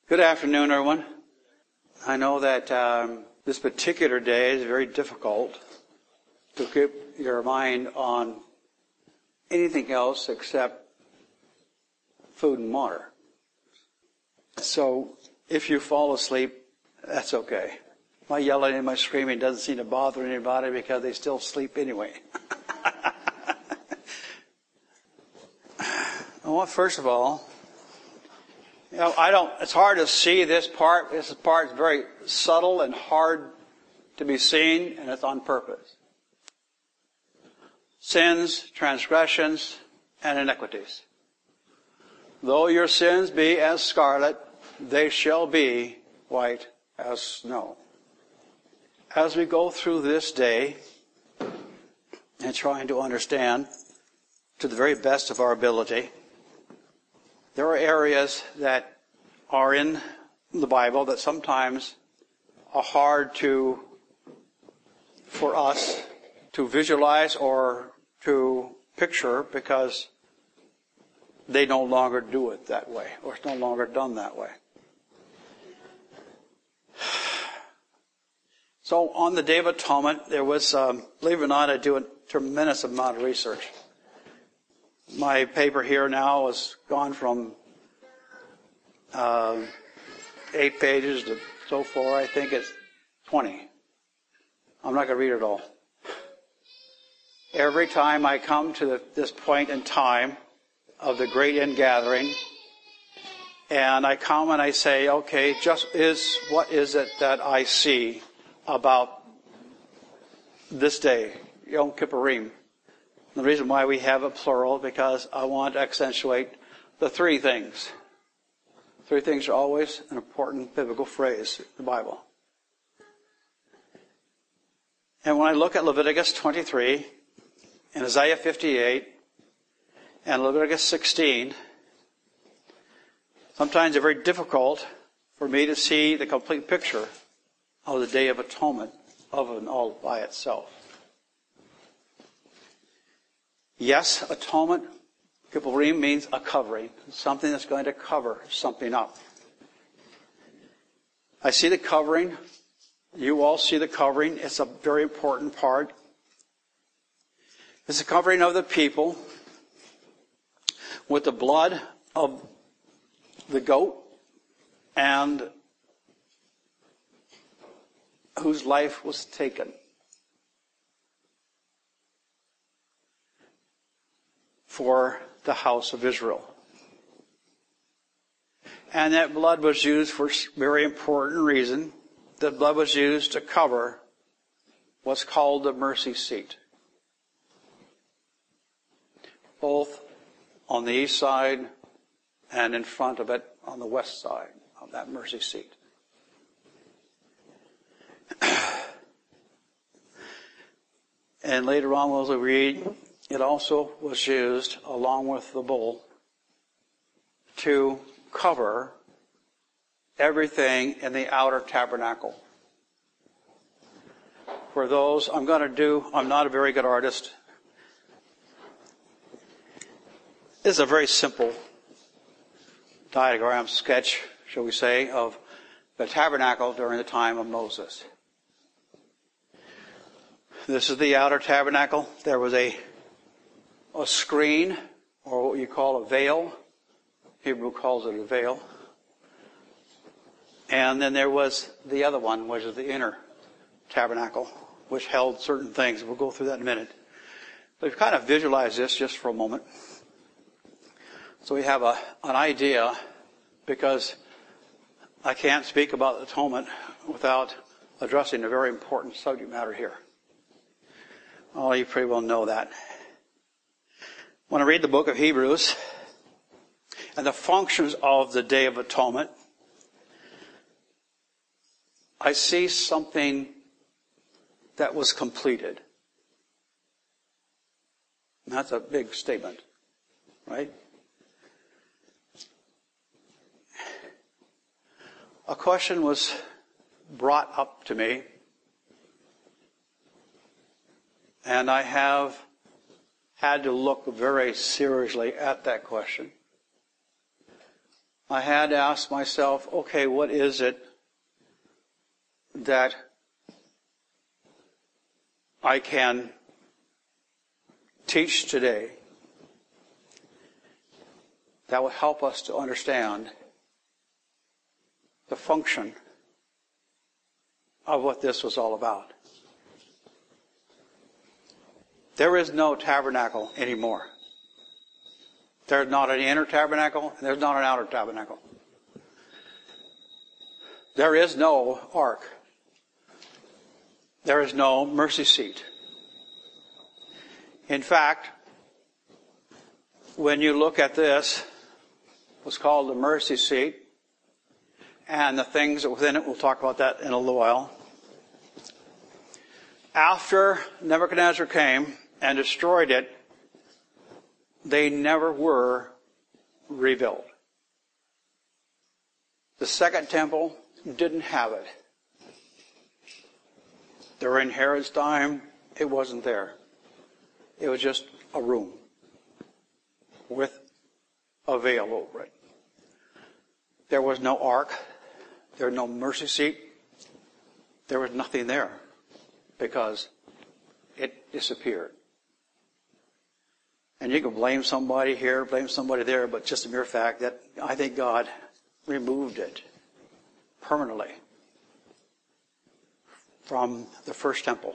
Good afternoon, everyone. I know that this particular day is very difficult to keep your mind on anything else except food and water. So if you fall asleep, that's okay. My yelling and my screaming doesn't seem to bother anybody because they still sleep anyway. Well, first of all, it's hard to see this part. This part is very subtle and hard to be seen, and it's on purpose. Sins, transgressions, and iniquities. Though your sins be as scarlet, they shall be white as snow. As we go through this day and trying to understand to the very best of our ability, there are areas that are in the Bible that sometimes are hard for us to visualize or to picture because they no longer do it that way, or it's no longer done that way. So on the Day of Atonement, there was, believe it or not, I do a tremendous amount of research. My paper here now has gone from 8 pages to so far, I think it's 20. I'm not going to read it all. Every time I come to this point in time of the great ingathering, and I come and I say, okay, what is it that I see about this day, Yom Kippurim? The reason why we have a plural, because I want to accentuate the three things. Three things are always an important biblical phrase in the Bible. And when I look at Leviticus 23 and Isaiah 58 and Leviticus 16, sometimes it's very difficult for me to see the complete picture of the Day of Atonement of and all by itself. Yes, atonement, Kippurim, means a covering. Something that's going to cover something up. I see the covering. You all see the covering. It's a very important part. It's the covering of the people with the blood of the goat and whose life was taken. For the house of Israel. And that blood was used for a very important reason. The blood was used to cover what's called the mercy seat. Both on the east side and in front of it on the west side of that mercy seat. And later on, as we read, it also was used, along with the bull, to cover everything in the outer tabernacle. For those, I'm not a very good artist. This is a very simple diagram, sketch, shall we say, of the tabernacle during the time of Moses. This is the outer tabernacle. There was a screen, or what you call a veil. Hebrew calls it a veil. And then there was the other one, which is the inner tabernacle, which held certain things. We'll go through that in a minute. But we've kind of visualized this just for a moment. So we have an idea, because I can't speak about atonement without addressing a very important subject matter here. Oh, you pretty well know that. When I read the book of Hebrews and the functions of the Day of Atonement, I see something that was completed. And that's a big statement, right? A question was brought up to me, and I have had to look very seriously at that question. I had to ask myself, okay, what is it that I can teach today that will help us to understand the function of what this was all about? There is no tabernacle anymore. There's not an inner tabernacle, and there's not an outer tabernacle. There is no ark. There is no mercy seat. In fact, when you look at this, what's called the mercy seat, and the things that within it, we'll talk about that in a little while. After Nebuchadnezzar came and destroyed it, they never were rebuilt. The second temple didn't have it. During Herod's time, it wasn't there. It was just a room with a veil over it. There was no ark. There was no mercy seat. There was nothing there because it disappeared. And you can blame somebody here, blame somebody there, but just the mere fact that I think God removed it permanently from the first temple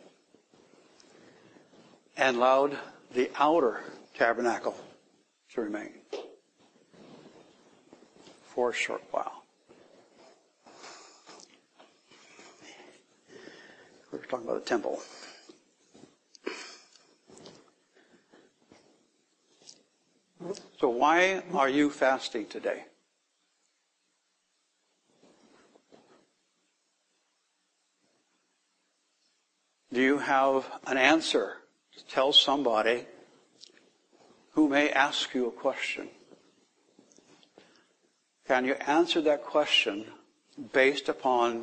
and allowed the outer tabernacle to remain for a short while. We're talking about the temple. So why are you fasting today? Do you have an answer to tell somebody who may ask you a question? Can you answer that question based upon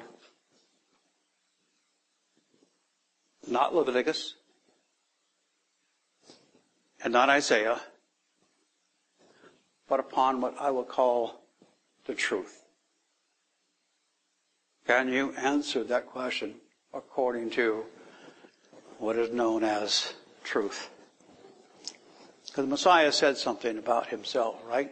not Leviticus and not Isaiah, but upon what I will call the truth? Can you answer that question according to what is known as truth? Because the Messiah said something about himself, right?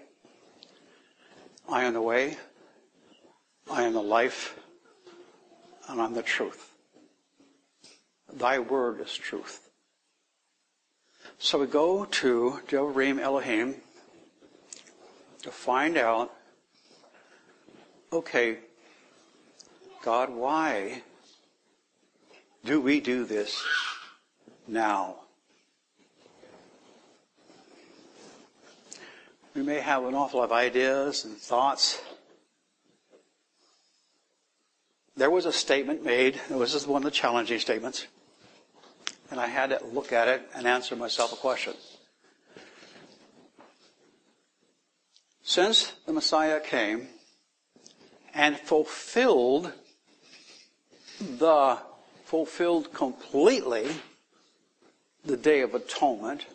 I am the way, I am the life, and I'm the truth. Thy word is truth. So we go to Devarim Elohim to find out, okay, God, why do we do this now? We may have an awful lot of ideas and thoughts. There was a statement made, this is one of the challenging statements, and I had to look at it and answer myself a question. Since the Messiah came and fulfilled completely the Day of Atonement,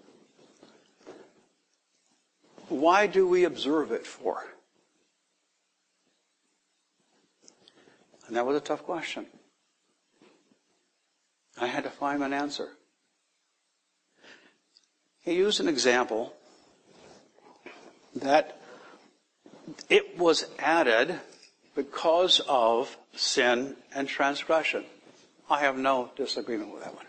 why do we observe it for? And that was a tough question. I had to find an answer. He used an example that it was added because of sin and transgression. I have no disagreement with that one.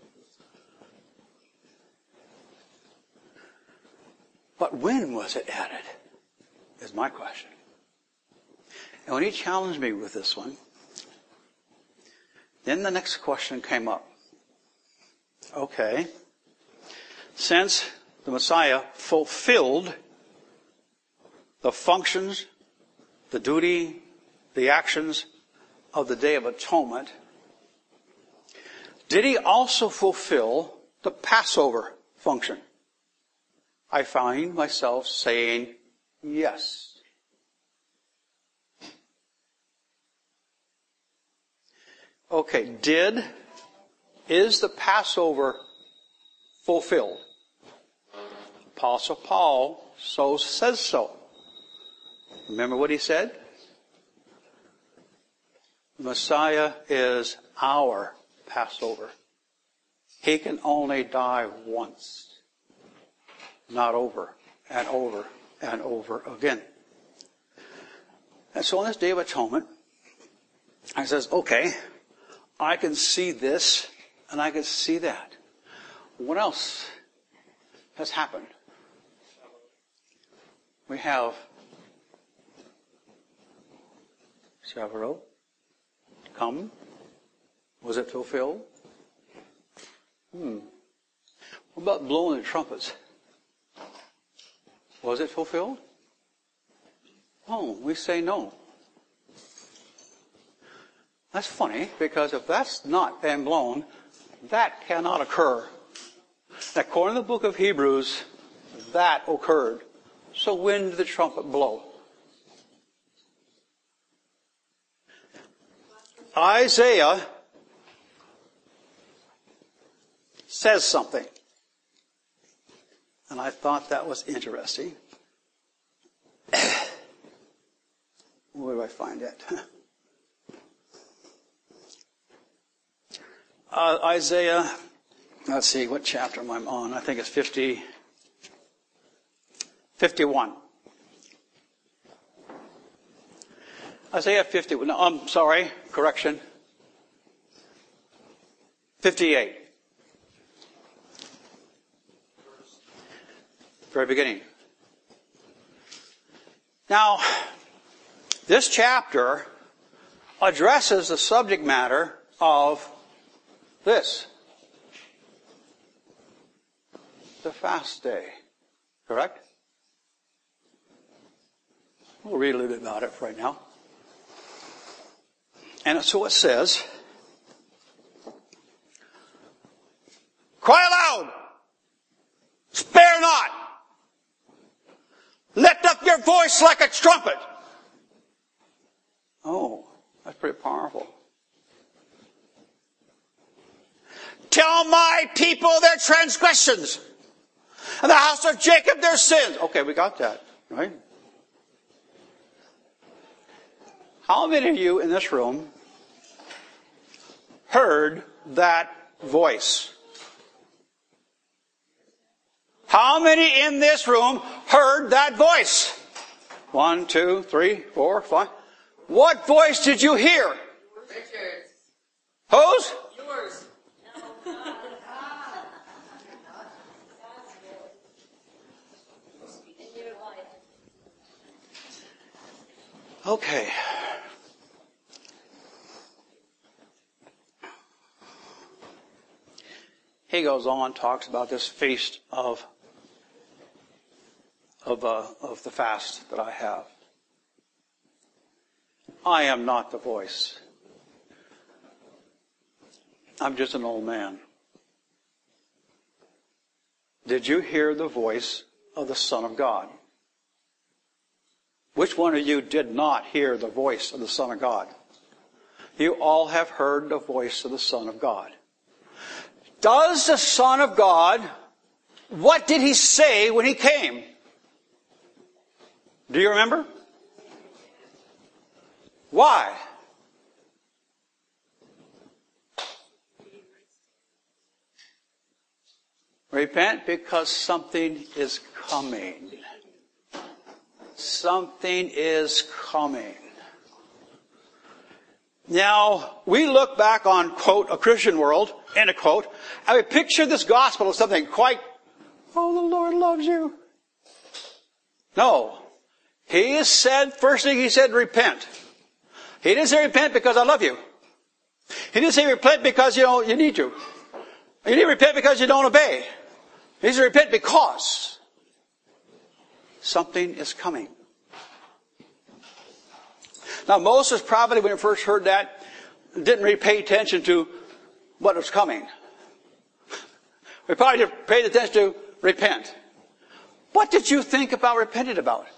But when was it added? Is my question. And when he challenged me with this one, then the next question came up. Okay, since the Messiah fulfilled the functions, the duty, the actions of the Day of Atonement, did he also fulfill the Passover function? I find myself saying yes. Okay, is the Passover fulfilled? Apostle Paul says so. Remember what he said? Messiah is our Passover. He can only die once, not over and over and over again. And so on this Day of Atonement, I says, okay, I can see this and I can see that. What else has happened? We have Shavuot come. Was it fulfilled? What about blowing the trumpets? Was it fulfilled? Oh, we say no. That's funny, because if that's not been blown, that cannot occur. According to the book of Hebrews, that occurred. So when did the trumpet blow? Isaiah says something. And I thought that was interesting. Where do I find it? Isaiah, let's see, what chapter am I on? I think it's 51. Isaiah 51. No, I'm sorry, correction. 58. Very beginning. Now, this chapter addresses the subject matter of this. The fast day. Correct? We'll read a little bit about it right now. And so it says, cry aloud, spare not, lift up your voice like a trumpet. Oh, that's pretty powerful. Tell my people their transgressions, and the house of Jacob their sins. Okay, we got that, right? How many of you in this room heard that voice? How many in this room heard that voice? 1, 2, 3, 4, 5. What voice did you hear? Richard's. Whose? Yours. Okay. He goes on, talks about this feast of the fast that I have. I am not the voice. I'm just an old man. Did you hear the voice of the Son of God? Which one of you did not hear the voice of the Son of God? You all have heard the voice of the Son of God. Does the Son of God, what did he say when he came? Do you remember? Why? Repent because something is coming. Something is coming. Now, we look back on, quote, a Christian world, end of quote, and we picture this gospel as something quite, oh, the Lord loves you. No. He has said, first thing he said, repent. He didn't say repent because I love you. He didn't say repent because, you need to. He didn't repent because you don't obey. He said repent because something is coming. Now Moses probably, when he first heard that, didn't really pay attention to what was coming. We probably just paid attention to repent. What did you think about repenting about?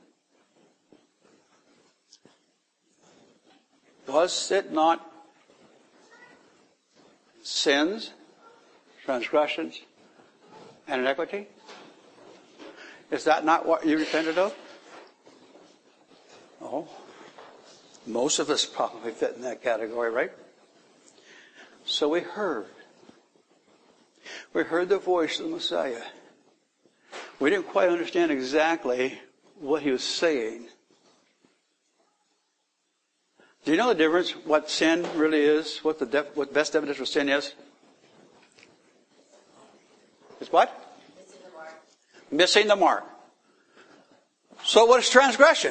Was it not sins, transgressions, and iniquity? Is that not what you repented of? No. Most of us probably fit in that category, right? So we heard. We heard the voice of the Messiah. We didn't quite understand exactly what he was saying. Do you know the difference, what sin really is? What best evidence for sin is? It's what? Missing the mark. Missing the mark. So what is transgression?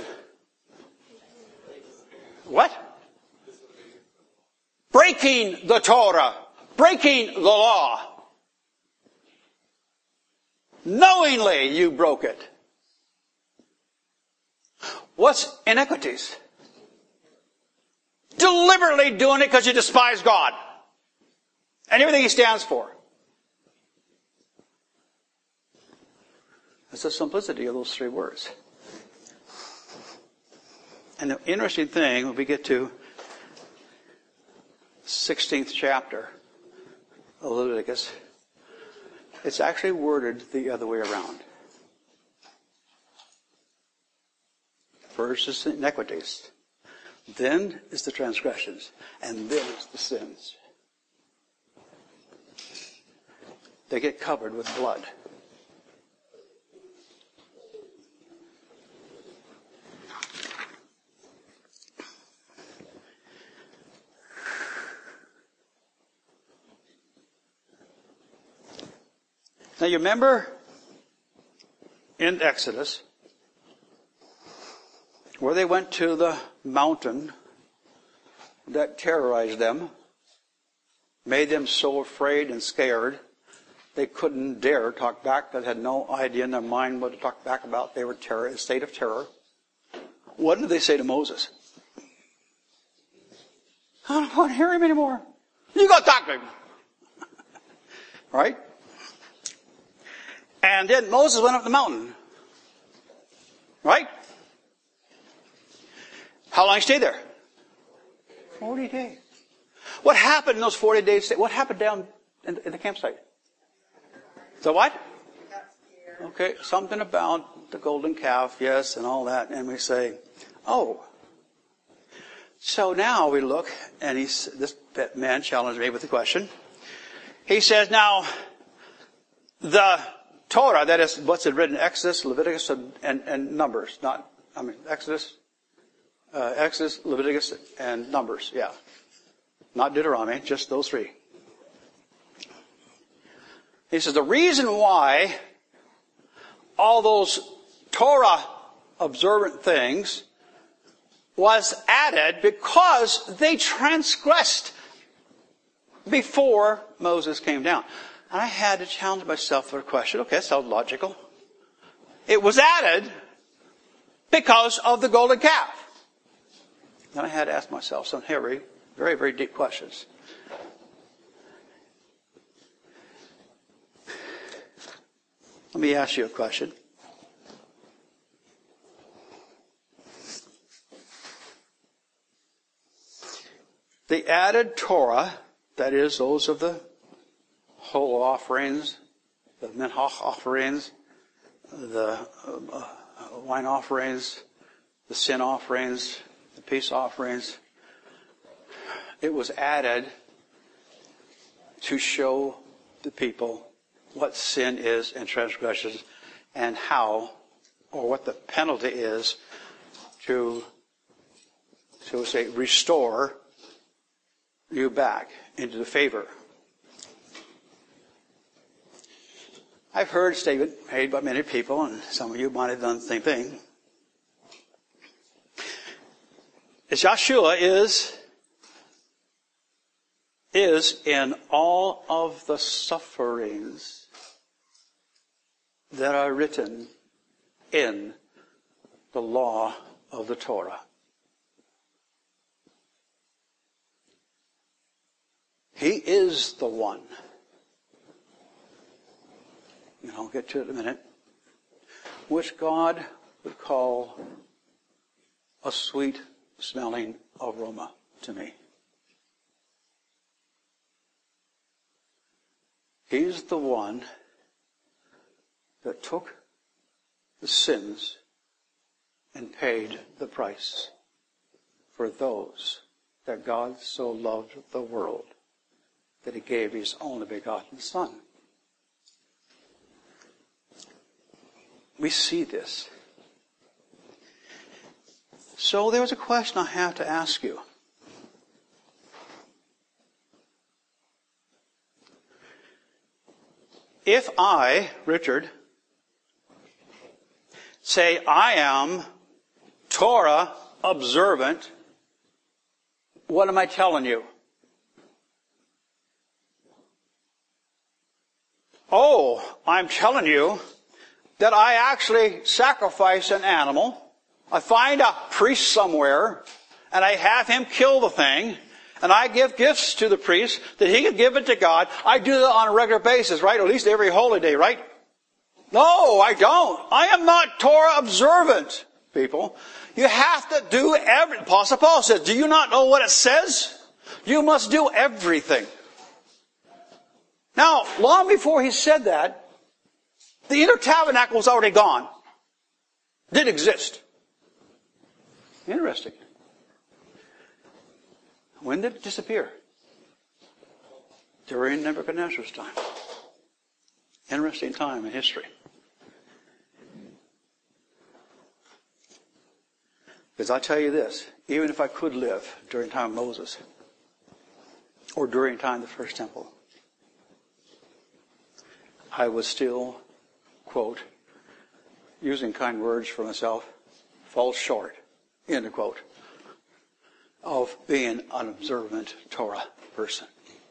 What? Breaking the Torah. Breaking the law. Knowingly you broke it. What's iniquities? Deliberately doing it because you despise God and everything he stands for. That's the simplicity of those three words. And the interesting thing, when we get to 16th chapter of Leviticus, it's actually worded the other way around. First is the iniquities. Then is the transgressions. And then is the sins. They get covered with blood. Now you remember in Exodus where they went to the mountain that terrorized them, made them so afraid and scared they couldn't dare talk back. They had no idea in their mind what to talk back about. They were in a state of terror. What did they say to Moses? I don't want to hear him anymore. You go talk to him. Right? And then Moses went up the mountain. Right? How long did he stay there? 40 days. What happened in those 40 days? What happened down in the campsite? So what? Okay, something about the golden calf, yes, and all that. And we say, oh. So now we look, and this man challenged me with the question. He says, now, the Torah, that is what's written in Exodus, Leviticus, and Numbers. Exodus, Leviticus, and Numbers, yeah. Not Deuteronomy, just those three. He says the reason why all those Torah observant things was added because they transgressed before Moses came down. And I had to challenge myself for a question. Okay, that sounds logical. It was added because of the golden calf. Then I had to ask myself some very, very deep questions. Let me ask you a question. The added Torah, that is, those of the whole offerings, the minhach offerings, the wine offerings, the sin offerings, the peace offerings, it was added to show the people what sin is and transgressions and how, or what the penalty is to say, restore you back into the favor. I've heard a statement made by many people, and some of you might have done the same thing. Yeshua is in all of the sufferings that are written in the law of the Torah. He is the one, and I'll get to it in a minute, which God would call a sweet smelling aroma to me. He's the one that took the sins and paid the price for those that God so loved the world that he gave his only begotten Son. We see this. So there's a question I have to ask you. If I, Richard, say I am Torah observant, what am I telling you? Oh, I'm telling you that I actually sacrifice an animal. I find a priest somewhere, and I have him kill the thing, and I give gifts to the priest that he can give it to God. I do that on a regular basis, right? Or at least every holy day, right? No, I don't. I am not Torah observant, people. You have to do everything. Apostle Paul says, do you not know what it says? You must do everything. Now, long before he said that, the inner tabernacle was already gone. Didn't exist. Interesting. When did it disappear? During Nebuchadnezzar's time. Interesting time in history. Because I'll tell you this, even if I could live during the time of Moses, or during the time of the first temple, I would still, quote, using kind words for myself, fall short, end of quote, of being an observant Torah person.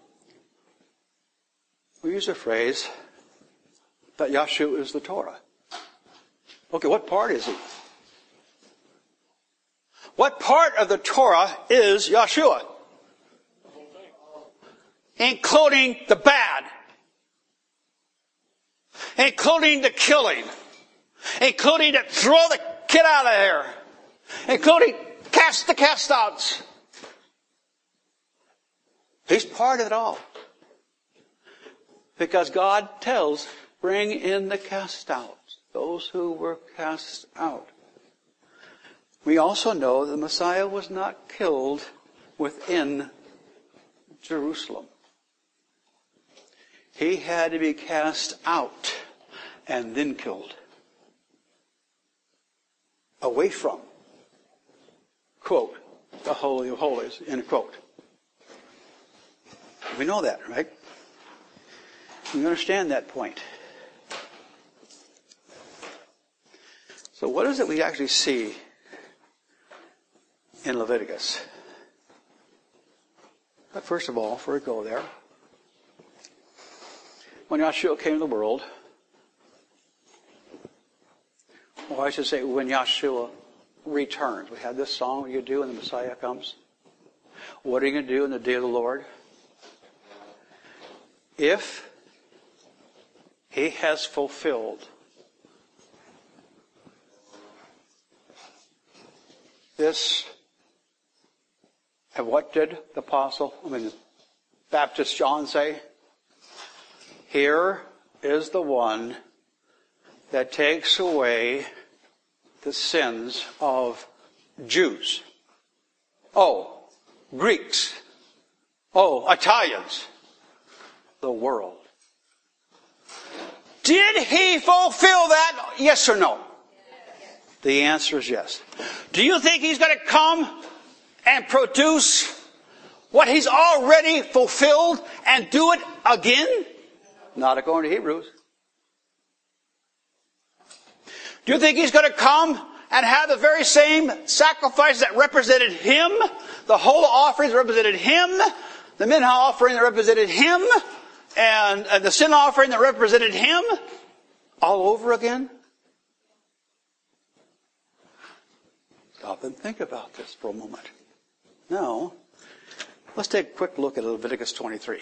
We use a phrase that Yahshua is the Torah. Okay, what part is he? What part of the Torah is Yahshua? Including the bad. Including the killing. Including to throw the kid out of there. Including cast the cast outs. He's part of it all. Because God tells, bring in the cast outs. Those who were cast out. We also know the Messiah was not killed within Jerusalem. He had to be cast out and then killed. Away from, quote, the Holy of Holies, end quote. We know that, right? You understand that point. So what is it we actually see in Leviticus? But first of all, before we go there, when Yahshua came to the world, or I should say when Yahshua returns. We had this song you do when the Messiah comes. What are you going to do in the day of the Lord? If he has fulfilled this, and what did the Baptist John say? Here is the one that takes away the sins of Jews. Oh, Greeks. Oh, Italians. The world. Did he fulfill that? Yes or no? The answer is yes. Do you think he's going to come and produce what he's already fulfilled and do it again? Not according to Hebrews. Do you think he's going to come and have the very same sacrifice that represented him, the whole offerings that represented him, the mincha offering that represented him, and the sin offering that represented him, all over again? Stop and think about this for a moment. Now, let's take a quick look at Leviticus 23.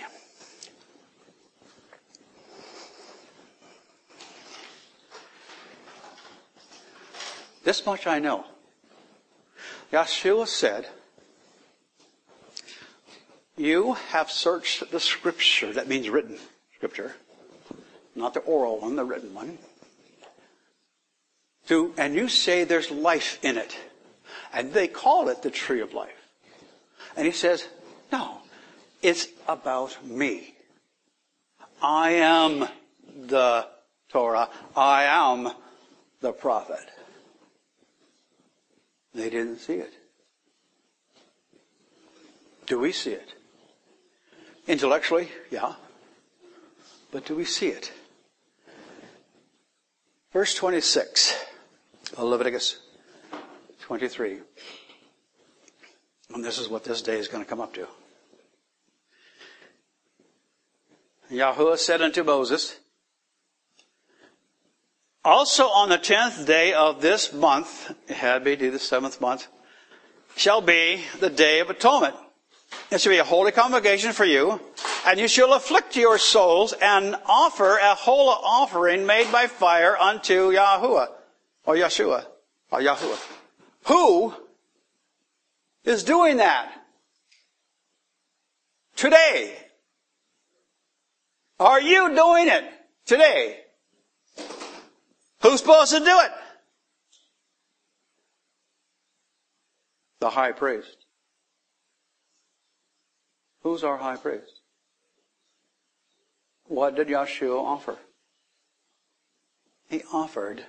This much I know. Yahshua said, you have searched the Scripture. That means written Scripture. Not the oral one, the written one. And you say there's life in it. And they call it the tree of life. And he says, no, it's about me. I am the Torah. I am the prophet. They didn't see it. Do we see it? Intellectually, yeah. But do we see it? Verse 26 of Leviticus 23. And this is what this day is going to come up to. Yahuwah said unto Moses, also on the 10th day of this month, it had to be the 7th month, shall be the day of atonement. It shall be a holy convocation for you, and you shall afflict your souls and offer a whole offering made by fire unto Yahuwah, or Yeshua, or Yahuwah. Who is doing that? Today. Are you doing it today? Who's supposed to do it? The high priest. Who's our high priest? What did Yeshua offer? He offered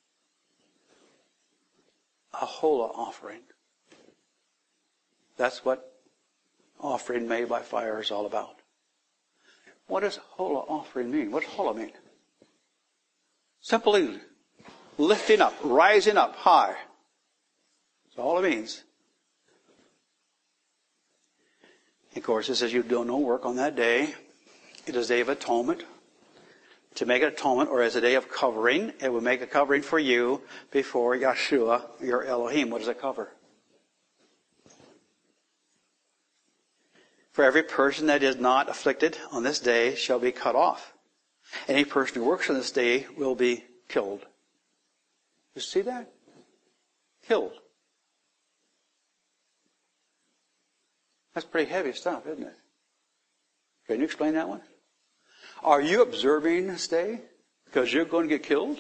a hola offering. That's what offering made by fire is all about. What does hola offering mean? What does hola mean? Simply lifting up, rising up high. That's all it means. Of course, it says you do no work on that day. It is a day of atonement. To make an atonement, or as a day of covering, it will make a covering for you before Yeshua, your Elohim. What does it cover? For every person that is not afflicted on this day shall be cut off. Any person who works on this day will be killed. You see that? Killed. That's pretty heavy stuff, isn't it? Can you explain that one? Are you observing this day because you're going to get killed?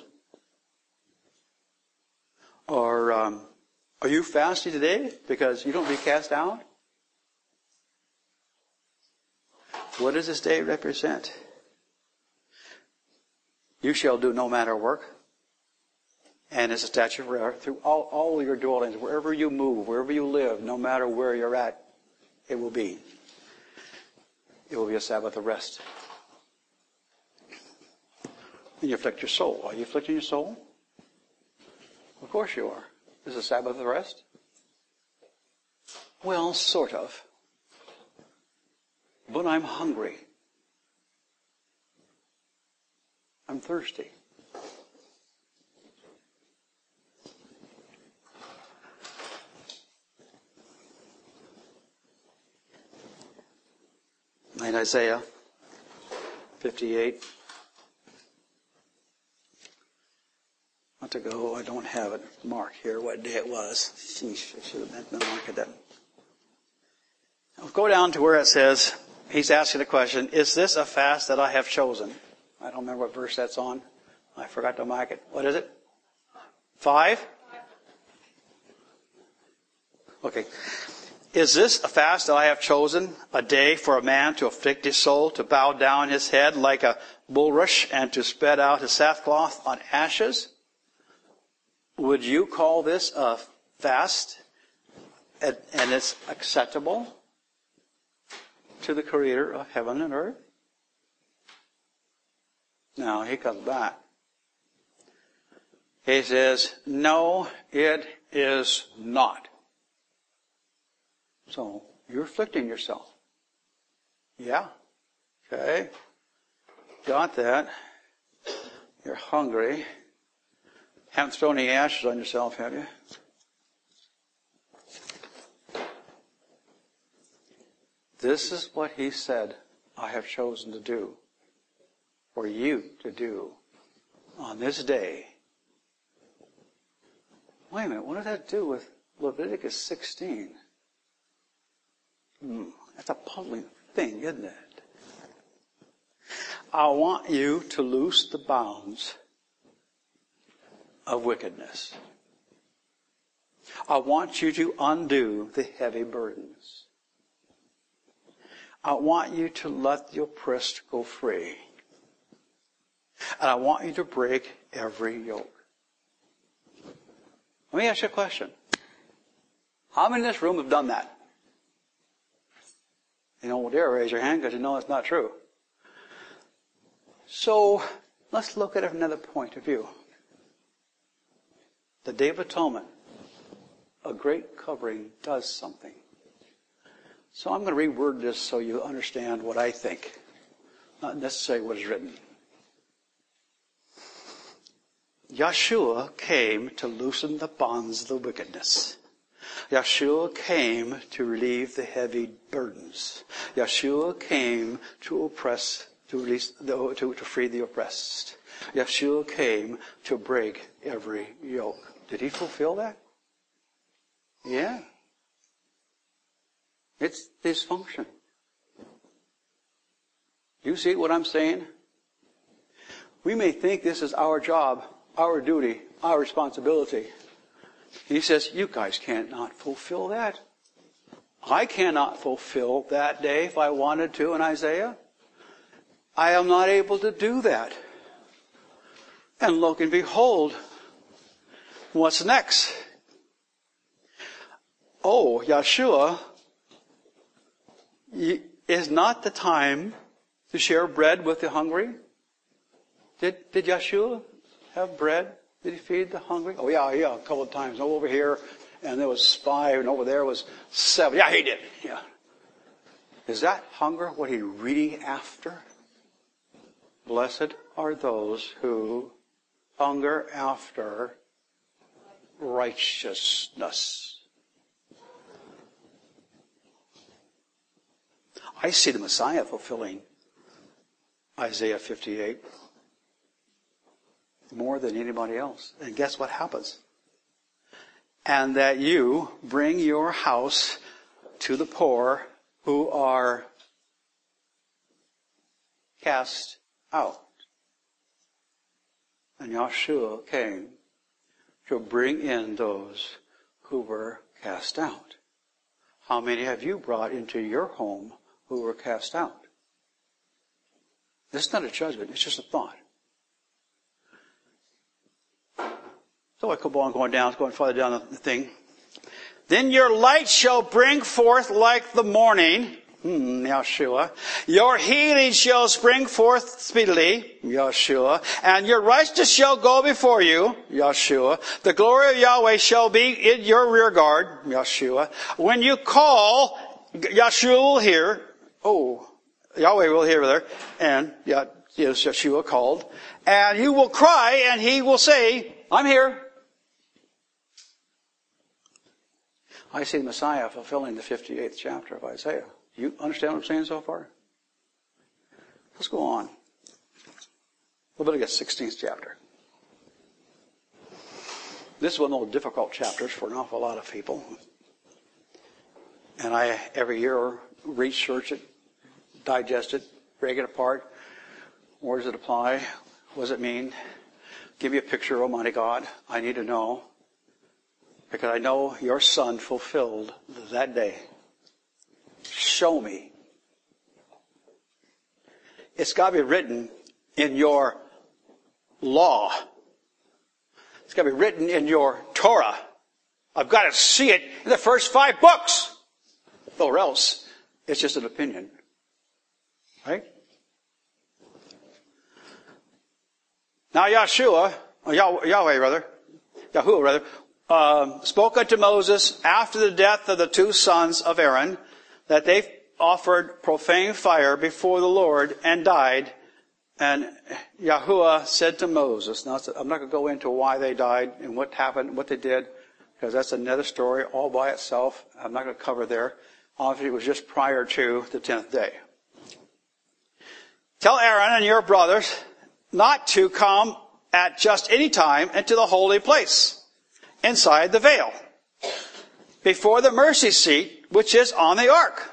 Or are you fasting today because you don't be cast out? What does this day represent? You shall do no manner of work. And it's a statute forever through all your dwellings, wherever you move, wherever you live, no matter where you're at, it will be. It will be a Sabbath of rest. And you afflict your soul. Are you afflicting your soul? Of course you are. Is it a Sabbath of rest? Well, sort of. But I'm hungry. I'm thirsty. In Isaiah 58. A month ago, I don't have it marked here what day it was. Sheesh, I should have been marking that. I'll go down to where it says, he's asking the question, is this a fast that I have chosen? I don't remember what verse that's on. I forgot to mark it. What is it? 5? Okay. Is this a fast that I have chosen? A day for a man to afflict his soul, to bow down his head like a bulrush, and to spread out his sackcloth on ashes? Would you call this a fast and it's acceptable to the Creator of heaven and earth? Now, he comes back. He says, no, it is not. So, you're afflicting yourself. Yeah. Okay. Got that. You're hungry. Haven't thrown any ashes on yourself, have you? This is what he said, I have chosen to do. For you to do on this day. Wait a minute, what does that do with Leviticus 16? That's a puzzling thing, isn't it? I want you to loose the bounds of wickedness. I want you to undo the heavy burdens. I want you to let the oppressed go free. And I want you to break every yoke. Let me ask you a question. How many in this room have done that? You don't dare raise your hand because you know it's not true. So, let's look at it from another point of view. The Day of Atonement, a great covering, does something. So I'm going to reword this so you understand what I think, not necessarily what is written. Yeshua came to loosen the bonds of the wickedness. Yeshua came to relieve the heavy burdens. Yeshua came to oppress, to free the oppressed. Yeshua came to break every yoke. Did he fulfill that? Yeah. It's his function. You see what I'm saying? We may think this is our job, our duty, our responsibility. He says, you guys cannot fulfill that. I cannot fulfill that day if I wanted to in Isaiah. I am not able to do that. And look and behold, what's next? Oh, Yeshua is not the time to share bread with the hungry. Did Yeshua have bread? Did he feed the hungry? Oh yeah, a couple of times. Over here, and there was 5, and over there was 7. Yeah, he did. Yeah. Is that hunger what he's reading after? Blessed are those who hunger after righteousness. I see the Messiah fulfilling Isaiah 58 more than anybody else. And guess what happens? And that you bring your house to the poor who are cast out. And Yeshua came to bring in those who were cast out. How many have you brought into your home who were cast out? This is not a judgment, it's just a thought. So I keep on going farther down the thing. Then your light shall bring forth like the morning, Yeshua. Your healing shall spring forth speedily, Yeshua. And your righteousness shall go before you, Yeshua. The glory of Yahweh shall be in your rear guard, Yeshua. When you call, Yeshua will hear. Oh, Yahweh will hear there. And Yeshua called. And you will cry and he will say, I'm here. I see the Messiah fulfilling the 58th chapter of Isaiah. You understand what I'm saying so far? Let's go on. Leviticus 16th chapter. This is one of the most difficult chapters for an awful lot of people. And I, every year, research it, digest it, break it apart. Where does it apply? What does it mean? Give me a picture, Almighty God. I need to know. Because I know your Son fulfilled that day. Show me. It's got to be written in your law. It's got to be written in your Torah. I've got to see it in the first 5 books. Or else, it's just an opinion. Right? Now Yahuwah spoke unto Moses after the death of the 2 sons of Aaron, that they offered profane fire before the Lord and died. And Yahuwah said to Moses, now I'm not going to go into why they died and what happened, what they did, because that's another story all by itself. I'm not going to cover there. Obviously, it was just prior to the 10th day. Tell Aaron and your brothers not to come at just any time into the holy place, inside the veil, before the mercy seat, which is on the ark,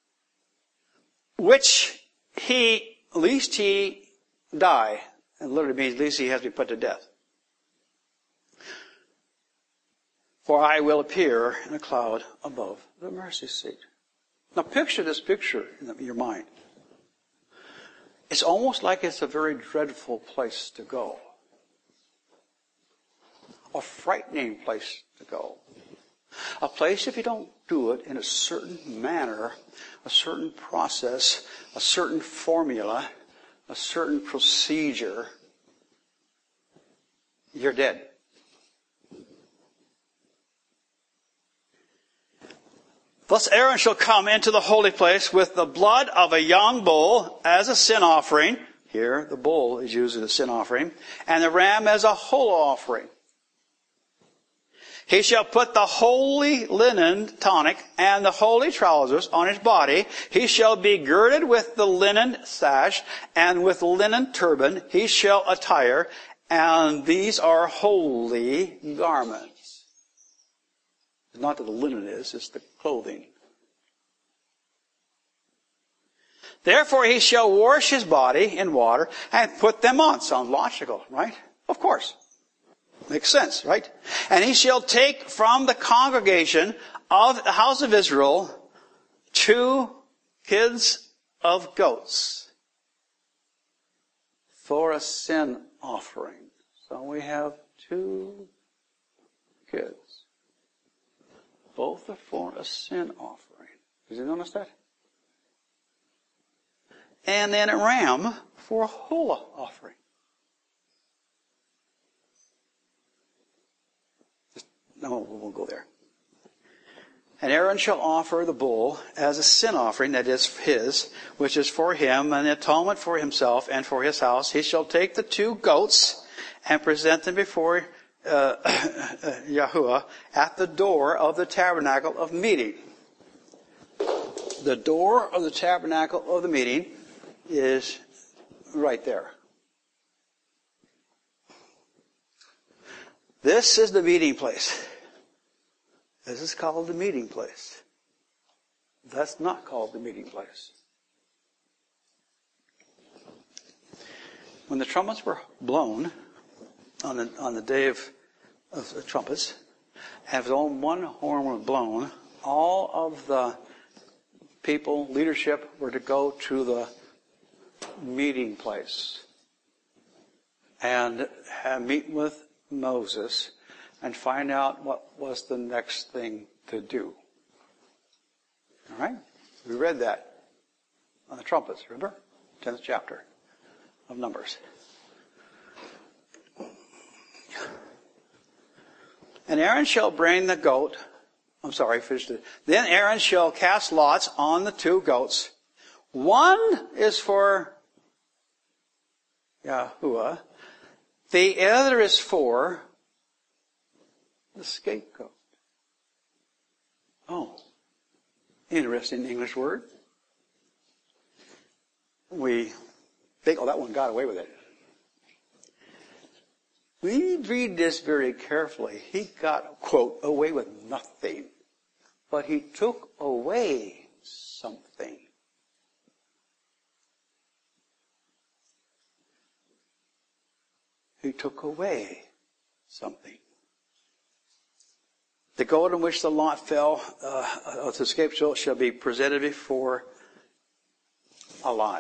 lest he die. And literally means, least he has to be put to death. For I will appear in a cloud above the mercy seat. Now picture this picture in your mind. It's almost like it's a very dreadful place to go. A frightening place to go. A place, if you don't do it in a certain manner, a certain process, a certain formula, a certain procedure, you're dead. Thus Aaron shall come into the holy place with the blood of a young bull as a sin offering. Here, the bull is used as a sin offering. And the ram as a whole offering. He shall put the holy linen tunic and the holy trousers on his body. He shall be girded with the linen sash, and with linen turban he shall attire, and these are holy garments. It's not that the linen is, it's the clothing. Therefore he shall wash his body in water and put them on. Sounds logical, right? Of course. Makes sense, right? And he shall take from the congregation of the house of Israel 2 kids of goats for a sin offering. So we have 2 kids. Both are for a sin offering. Did you notice that? And then a ram for a whole offering. No, we won't go there. And Aaron shall offer the bull as a sin offering, that is his, which is for him, an atonement for himself and for his house. He shall take the 2 goats and present them before Yahuwah at the door of the tabernacle of meeting. The door of the tabernacle of the meeting is right there. This is the meeting place. This is called the meeting place. That's not called the meeting place. When the trumpets were blown on the day of the trumpets, and if only one horn was blown, all of the people, leadership, were to go to the meeting place and meet with Moses and find out what was the next thing to do. All right? We read that on the trumpets, remember? 10th chapter of Numbers. And Aaron shall bring the goat. I'm sorry, I finished it. Then Aaron shall cast lots on the 2 goats. One is for Yahuwah. The other is for the scapegoat. Oh, interesting English word. We think, that one got away with it. We read this very carefully. He got, quote, away with nothing. But he took away something. He took away something. The goat in which the lot fell of the scapegoat shall be presented before alive.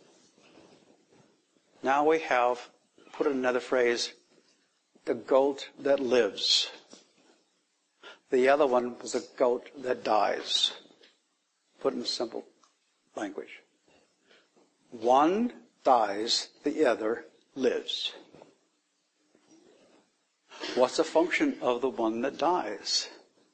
Now we have, put in another phrase, the goat that lives. The other one was the goat that dies. Put in simple language. One dies, the other lives. What's the function of the one that dies?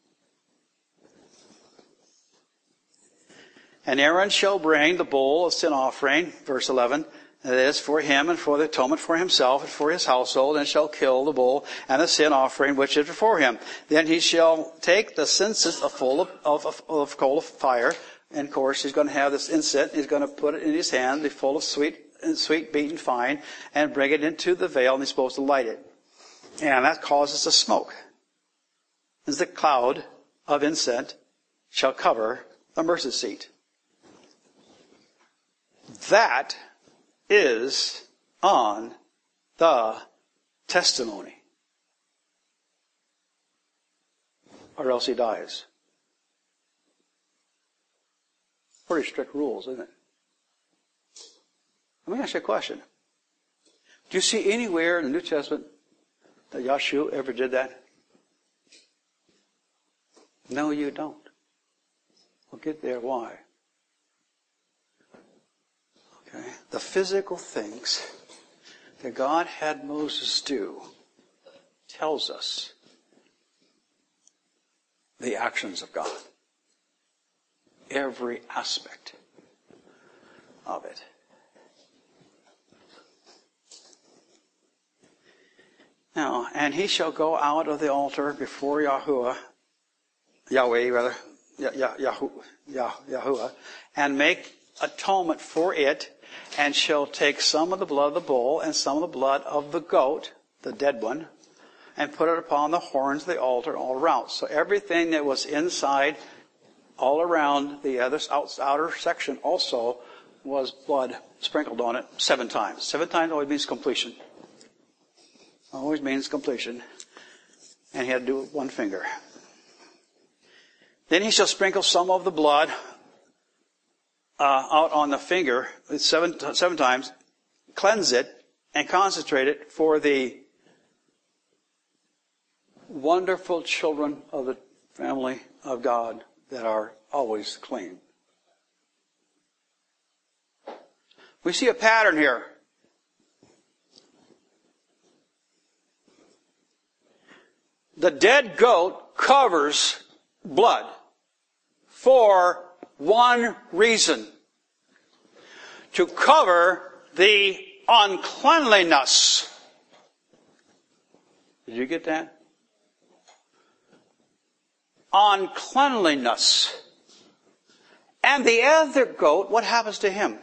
And Aaron shall bring the bull of sin offering, verse 11, that is for him and for the atonement for himself and for his household, and shall kill the bull and the sin offering which is before him. Then he shall take the census full of coal of fire, and of course he's going to have this incense. He's going to put it in his hand, be full of sweet beaten fine, and bring it into the veil, and he's supposed to light it. And that causes a smoke. As the cloud of incense shall cover the mercy seat. That is on the testimony. or else he dies. Pretty strict rules, isn't it? Let me ask you a question. Do you see anywhere in the New Testament that Yahshua ever did that? No, you don't. We'll get there. Why? Okay. The physical things that God had Moses do tells us the actions of God. Every aspect of it. Now, and he shall go out of the altar before Yahuwah, and make atonement for it, and shall take some of the blood of the bull and some of the blood of the goat, the dead one, and put it upon the horns of the altar all around. So everything that was inside, all around the outer section also was blood sprinkled on it 7 times. 7 times always means completion. Always means completion. And he had to do it with one finger. Then he shall sprinkle some of the blood out on the finger 7 times, cleanse it, and concentrate it for the wonderful children of the family of God that are always clean. We see a pattern here. The dead goat covers blood for one reason. To cover the uncleanliness. Did you get that? Uncleanliness. And the other goat, what happens to him?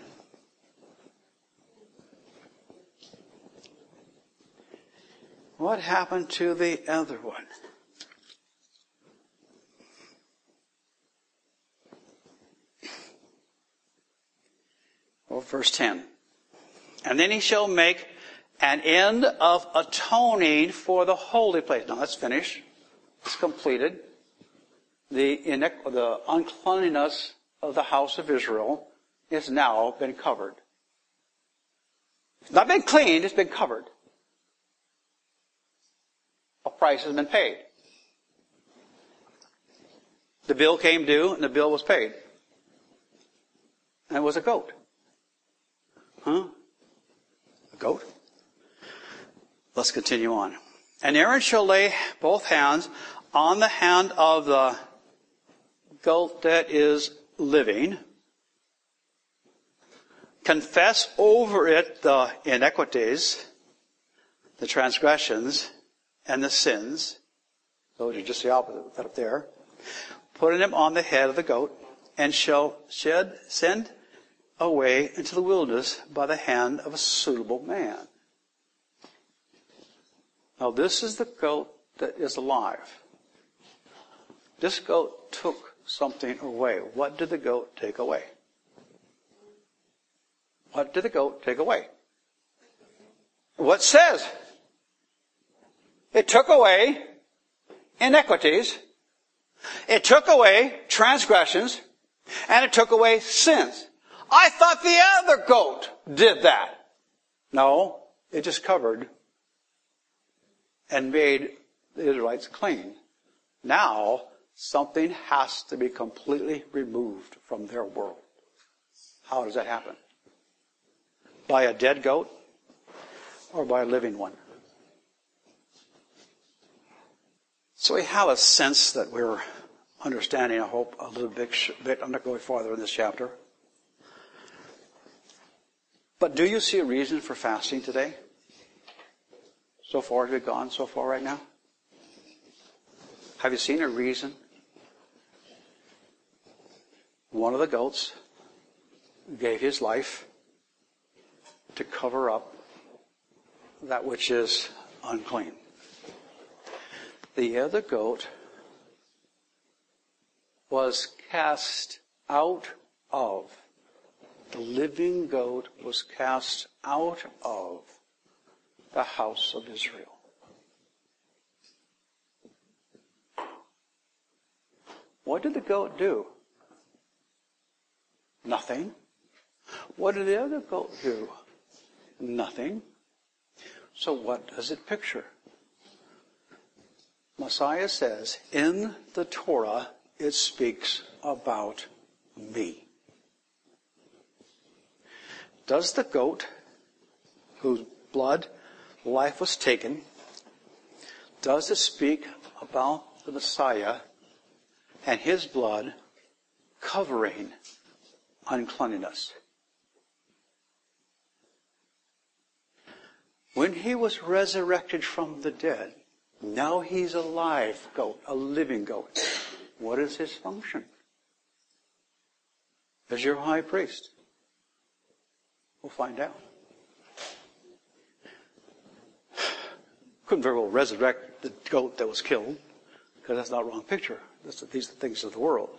What happened to the other one? Well, verse 10. And then he shall make an end of atoning for the holy place. Now that's finished. It's completed. The uncleanliness of the house of Israel is now been covered. It's not been cleaned, it's been covered. A price has been paid. The bill came due and the bill was paid. And it was a goat. Huh? A goat? Let's continue on. And Aaron shall lay both hands on the hand of the goat that is living, confess over it the iniquities, the transgressions, and the sins. Those are just the opposite up there. Putting them on the head of the goat, and shall send away into the wilderness by the hand of a suitable man. Now this is the goat that is alive. This goat took something away. What did the goat take away? What did the goat take away? What says? It took away iniquities. It took away transgressions. And it took away sins. I thought the other goat did that. No, it just covered and made the Israelites clean. Now, something has to be completely removed from their world. How does that happen? By a dead goat or by a living one? So we have a sense that we're understanding, I hope, a little bit. I'm not going farther in this chapter. But do you see a reason for fasting today? So far as we've gone so far right now? Have you seen a reason? One of the goats gave his life to cover up that which is unclean. The other goat was cast out of. The living goat was cast out of the house of Israel. What did the goat do? Nothing. What did the other goat do? Nothing. So what does it picture? Messiah says, in the Torah, it speaks about me. Does the goat, whose blood life was taken, does it speak about the Messiah and his blood covering uncleanness? When he was resurrected from the dead, now he's a live goat, a living goat. What is his function? As your high priest. We'll find out. Couldn't very well resurrect the goat that was killed, because that's not a wrong picture. These are the things of the world.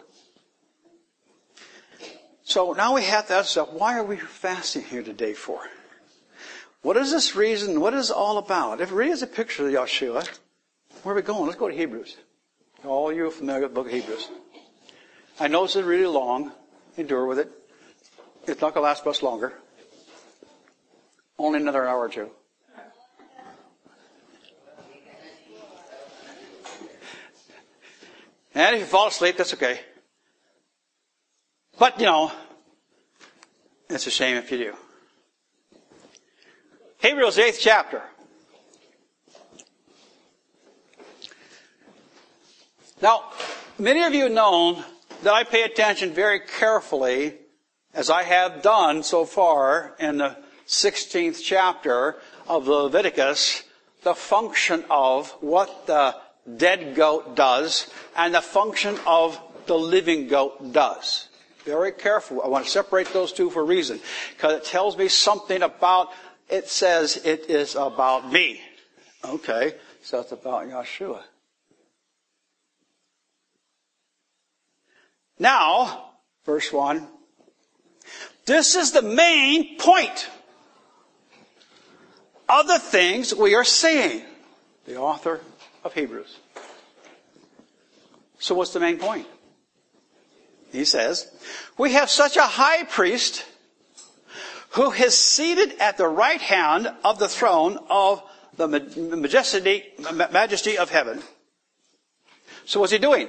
So now we have to ask ourselves, why are we fasting here today for? What is this reason? What is it all about? If it really is a picture of Yeshua, where are we going? Let's go to Hebrews. All you are familiar with the book of Hebrews. I know this is really long. Endure with it. It's not going to last much longer. Only another hour or two. And if you fall asleep, that's okay. But, it's a shame if you do. Hebrews 8th chapter. Now, many of you know that I pay attention very carefully, as I have done so far in the 16th chapter of Leviticus, the function of what the dead goat does and the function of the living goat does. Very careful. I want to separate those two for a reason. Because it tells me something about, it says it is about me. Okay, so it's about Yeshua. Now, verse 1. This is the main point of the things we are saying. The author of Hebrews. So what's the main point? He says, we have such a high priest who is seated at the right hand of the throne of the majesty of heaven. So what's he doing?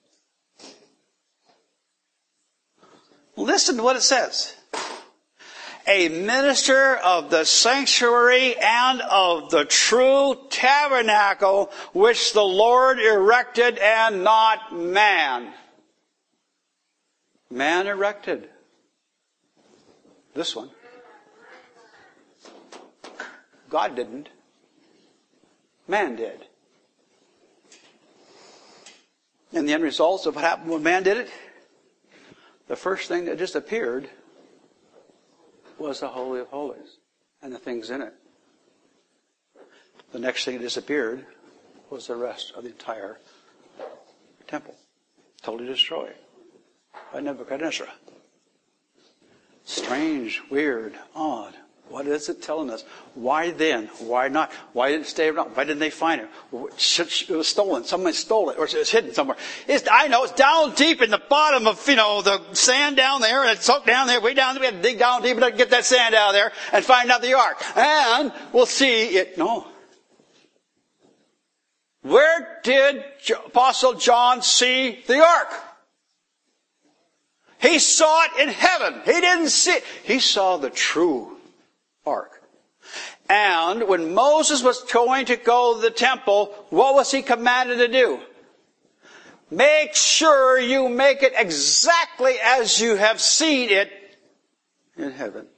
Listen to what it says. A minister of the sanctuary and of the true tabernacle which the Lord erected and not man. Man erected this one. God didn't. Man did. And the end results of what happened when man did it, the first thing that just appeared was the Holy of Holies and the things in it. The next thing that disappeared was the rest of the entire temple. Totally destroyed by Nebuchadnezzar. Strange, weird, odd. What is it telling us? Why then? Why not? Why didn't it stay around? Why didn't they find it? It was stolen. Someone stole it, or it's hidden somewhere. I know it's down deep in the bottom of, the sand down there, and it's soaked down there, way down there. We had to dig down deep to get that sand out of there and find out the ark. And we'll see it. No. Where did Apostle John see the ark? He saw it in heaven. He didn't see it. He saw the true ark. And when Moses was going to go to the temple, what was he commanded to do? Make sure you make it exactly as you have seen it in heaven.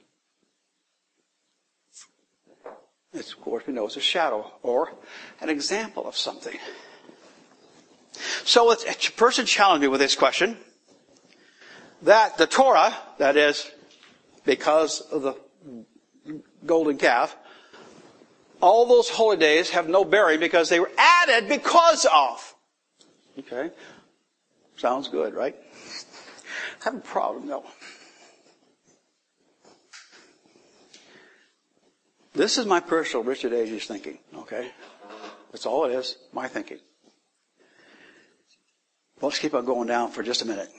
It's, of course, we know it's a shadow or an example of something. So a person challenged me with this question, that the Torah, that is, because of the golden calf, all those holy days have no bearing because they were added because of. Okay? Sounds good, right? I have a problem, though. This is my personal Richard Agee thinking, okay? That's all it is, my thinking. Well, let's keep on going down for just a minute.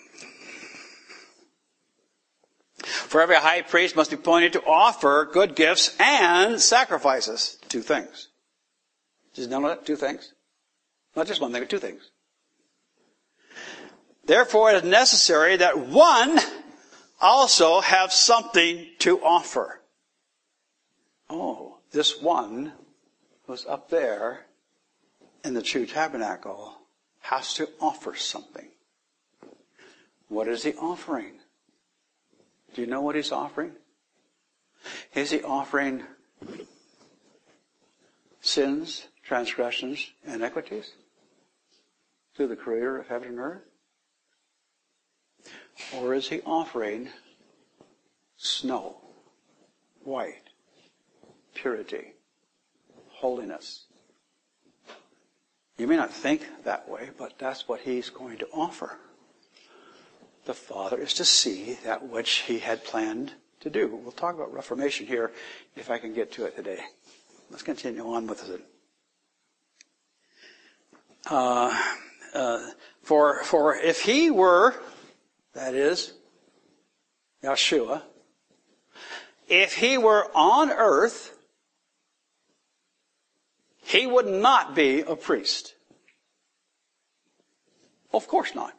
For every high priest must be appointed to offer good gifts and sacrifices. 2 things. Does you know that? 2 things. Not just one thing, but 2 things. Therefore, it is necessary that one also have something to offer. Oh, this one who's up there in the true tabernacle has to offer something. What is he offering? Do you know what he's offering? Is he offering sins, transgressions, and iniquities to the Creator of heaven and earth? Or is he offering snow, white, purity, holiness? You may not think that way, but that's what he's going to offer. The Father is to see that which he had planned to do. We'll talk about Reformation here if I can get to it today. Let's continue on with it. For if he were, that is, Yeshua, if he were on earth, he would not be a priest. Of course not.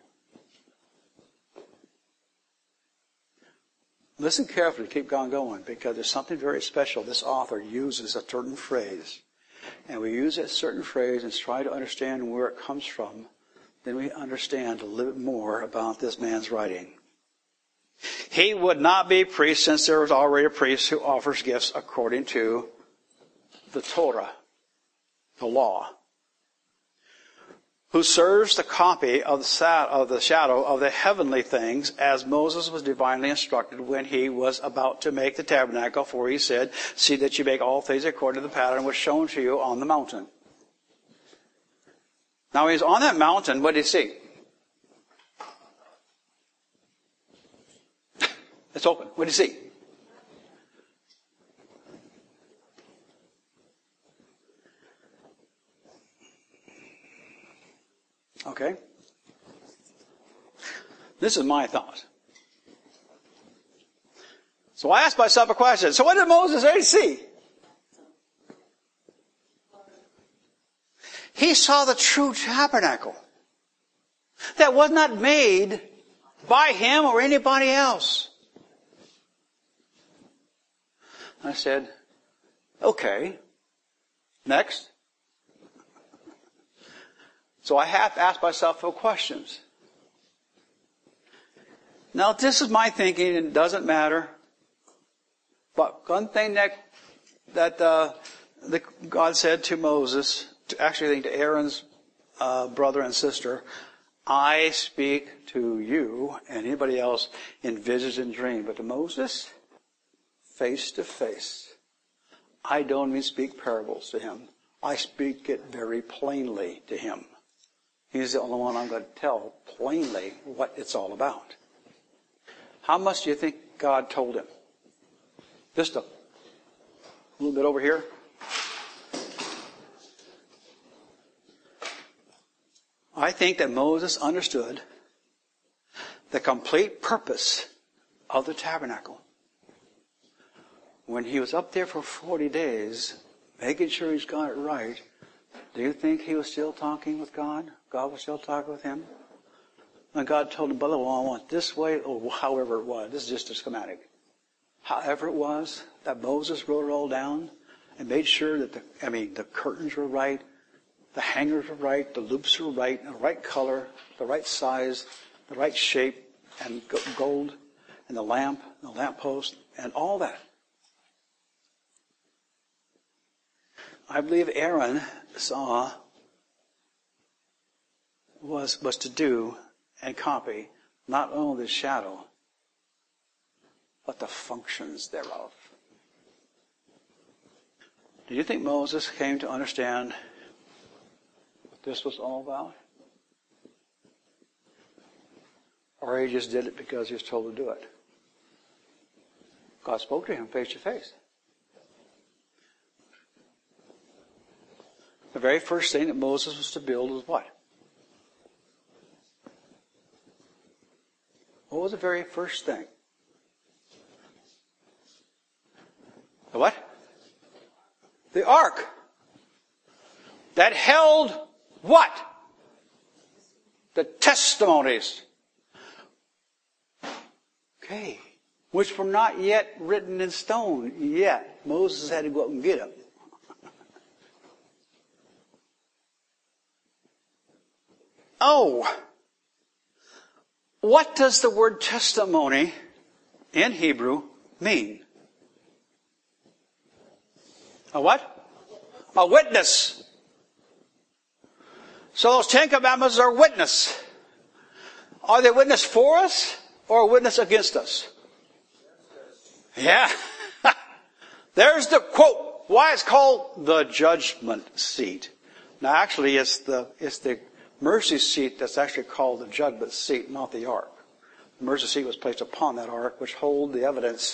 Listen carefully, keep on going, because there's something very special. This author uses a certain phrase. And we use that certain phrase and try to understand where it comes from. Then we understand a little bit more about this man's writing. He would not be a priest since there was already a priest who offers gifts according to the Torah, the law, who serves the copy of the shadow of the heavenly things, as Moses was divinely instructed when he was about to make the tabernacle, for he said, see that you make all things according to the pattern which was shown to you on the mountain. Now when he's on that mountain, what did he see? It's open. What did he see? Okay? This is my thought. So I asked myself a question. So what did Moses really see? He saw the true tabernacle that was not made by him or anybody else. I said, okay, next. So I have to ask myself 4 questions. Now, this is my thinking, and it doesn't matter. But one thing that God said to Moses, to Aaron's brother and sister, I speak to you and anybody else in visions and dreams. But to Moses, face to face. I don't even speak parables to him. I speak it very plainly to him. He's the only one I'm going to tell plainly what it's all about. How much do you think God told him? Just a little bit over here. I think that Moses understood the complete purpose of the tabernacle. When he was up there for 40 days, making sure he's got it right, do you think he was still talking with God? God was still talking with him? And God told him, brother, well, I want this way, or however it was. This is just a schematic. However it was, that Moses wrote it all down and made sure that the curtains were right, the hangers were right, the loops were right, the right color, the right size, the right shape, and gold, and the lamp post, and all that. I believe Aaron saw was to do and copy not only the shadow, but the functions thereof. Do you think Moses came to understand what this was all about? Or he just did it because he was told to do it? God spoke to him face to face. The very first thing that Moses was to build was what? What was the very first thing? The what? The ark. That held what? The testimonies. Okay. Which were not yet written in stone yet. Moses had to go up and get them. Oh. What does the word testimony in Hebrew mean? A what? A witness. So those 10 commandments are witness. Are they witness for us or a witness against us? Yeah. There's the quote. Why it's called the judgment seat. Now actually it's the mercy seat that's actually called the judgment seat, not the ark. The mercy seat was placed upon that ark, which hold the evidence.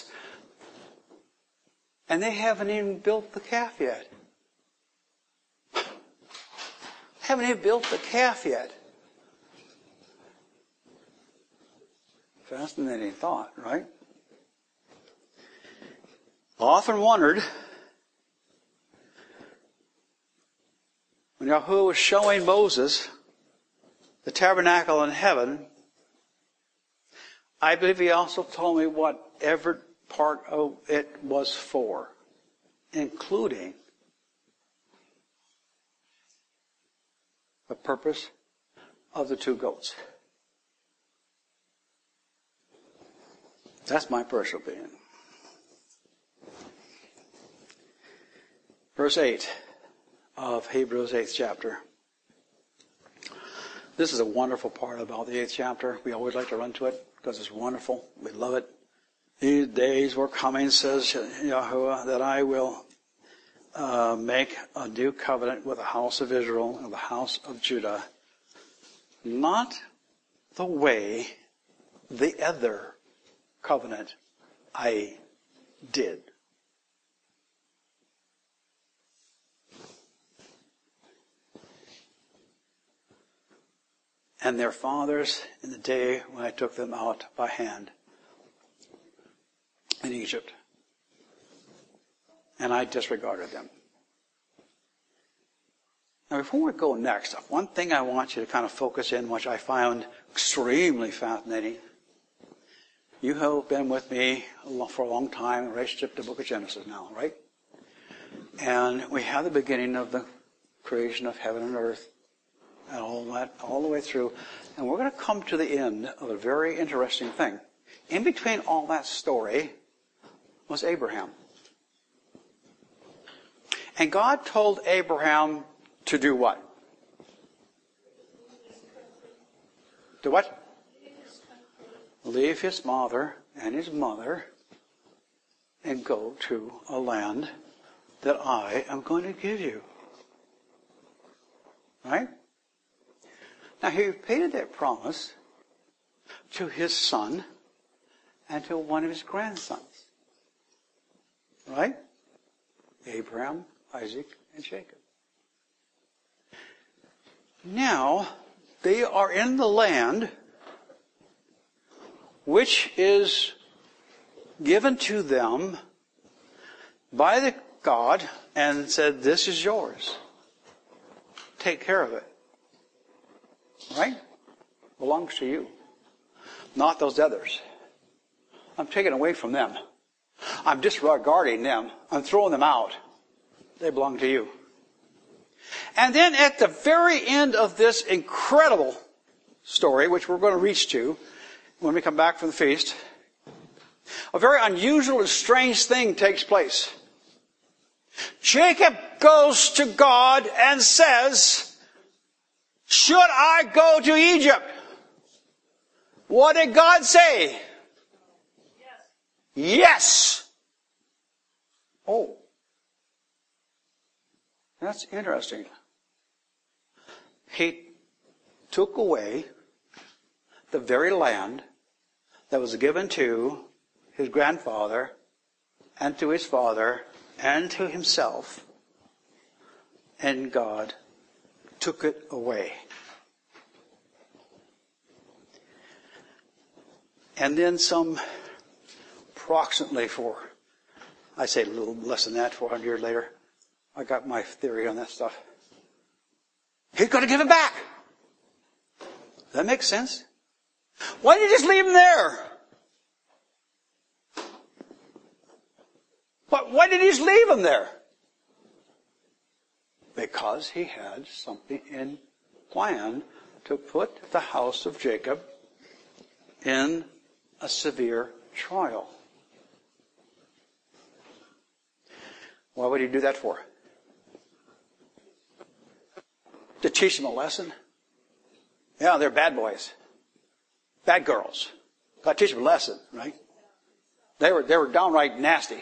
And they haven't even built the calf yet. Haven't even built the calf yet. Fascinating thought, right? I often wondered when Yahuwah was showing Moses the tabernacle in heaven, I believe he also told me what every part of it was for, including the purpose of the 2 goats. That's my personal opinion. Verse 8 of Hebrews 8th chapter. This is a wonderful part about the 8th chapter. We always like to run to it because it's wonderful. We love it. These days were coming, says Yahuwah, that I will make a new covenant with the house of Israel and the house of Judah. Not the way the other covenant I did. And their fathers in the day when I took them out by hand in Egypt. And I disregarded them. Now before we go next, one thing I want you to kind of focus in, which I found extremely fascinating. You have been with me for a long time in relationship to the book of Genesis now, right? And we have the beginning of the creation of heaven and earth. And all that, all the way through. And we're going to come to the end of a very interesting thing. In between all that story was Abraham. And God told Abraham to do what? Do what? Leave his father and his mother and go to a land that I am going to give you. Right? Now he repeated that promise to his son and to one of his grandsons. Right? Abraham, Isaac, and Jacob. Now, they are in the land which is given to them by the God and said, this is yours. Take care of it. Right? Belongs to you. Not those others. I'm taking away from them. I'm disregarding them. I'm throwing them out. They belong to you. And then at the very end of this incredible story, which we're going to reach to when we come back from the feast, a very unusual and strange thing takes place. Jacob goes to God and says, should I go to Egypt? What did God say? Yes. Yes. Oh. That's interesting. He took away the very land that was given to his grandfather and to his father and to himself, and God took it away. And then some approximately I say a little less than that, 400 years later, I got my theory on that stuff. He's going to give him back. Does that make sense? Why did he just leave him there? Why did he just leave him there? Because he had something in plan to put the house of Jacob in a severe trial. Why would he do that for? To teach them a lesson? Yeah, they're bad boys. Bad girls. Got to teach them a lesson, right? They were downright nasty.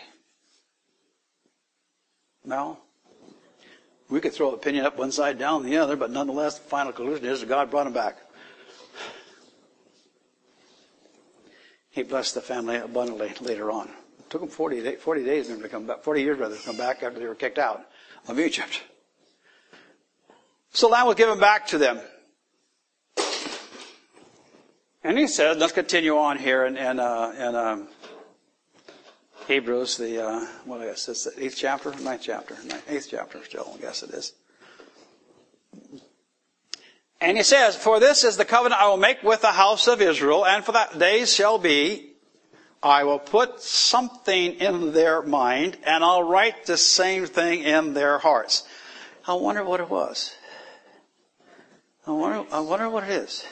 Well, we could throw an opinion up one side, down the other, but nonetheless, the final conclusion is that God brought them back. He blessed the family abundantly later on. It took them 40 days to come back, 40 years rather to come back after they were kicked out of Egypt. So that was given back to them. And he says, let's continue on here in Hebrews, what I guess it's the 8th chapter, 9th chapter, 8th chapter still, I guess it is. And he says, for this is the covenant I will make with the house of Israel, and for that days shall be, I will put something in their mind, and I'll write the same thing in their hearts. I wonder what it was. I wonder what it is.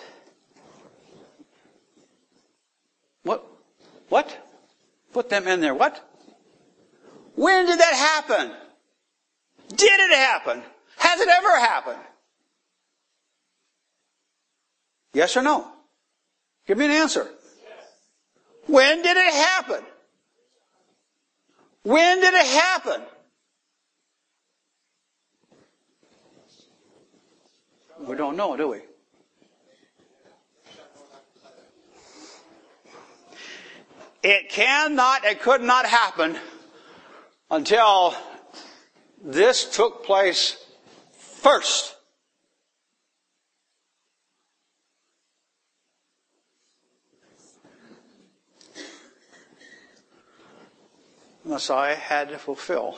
What? Put them in there. What? When did that happen? Did it happen? Has it ever happened? Yes or no? Give me an answer. When did it happen? When did it happen? We don't know, do we? It could not happen until this took place first. Messiah had to fulfill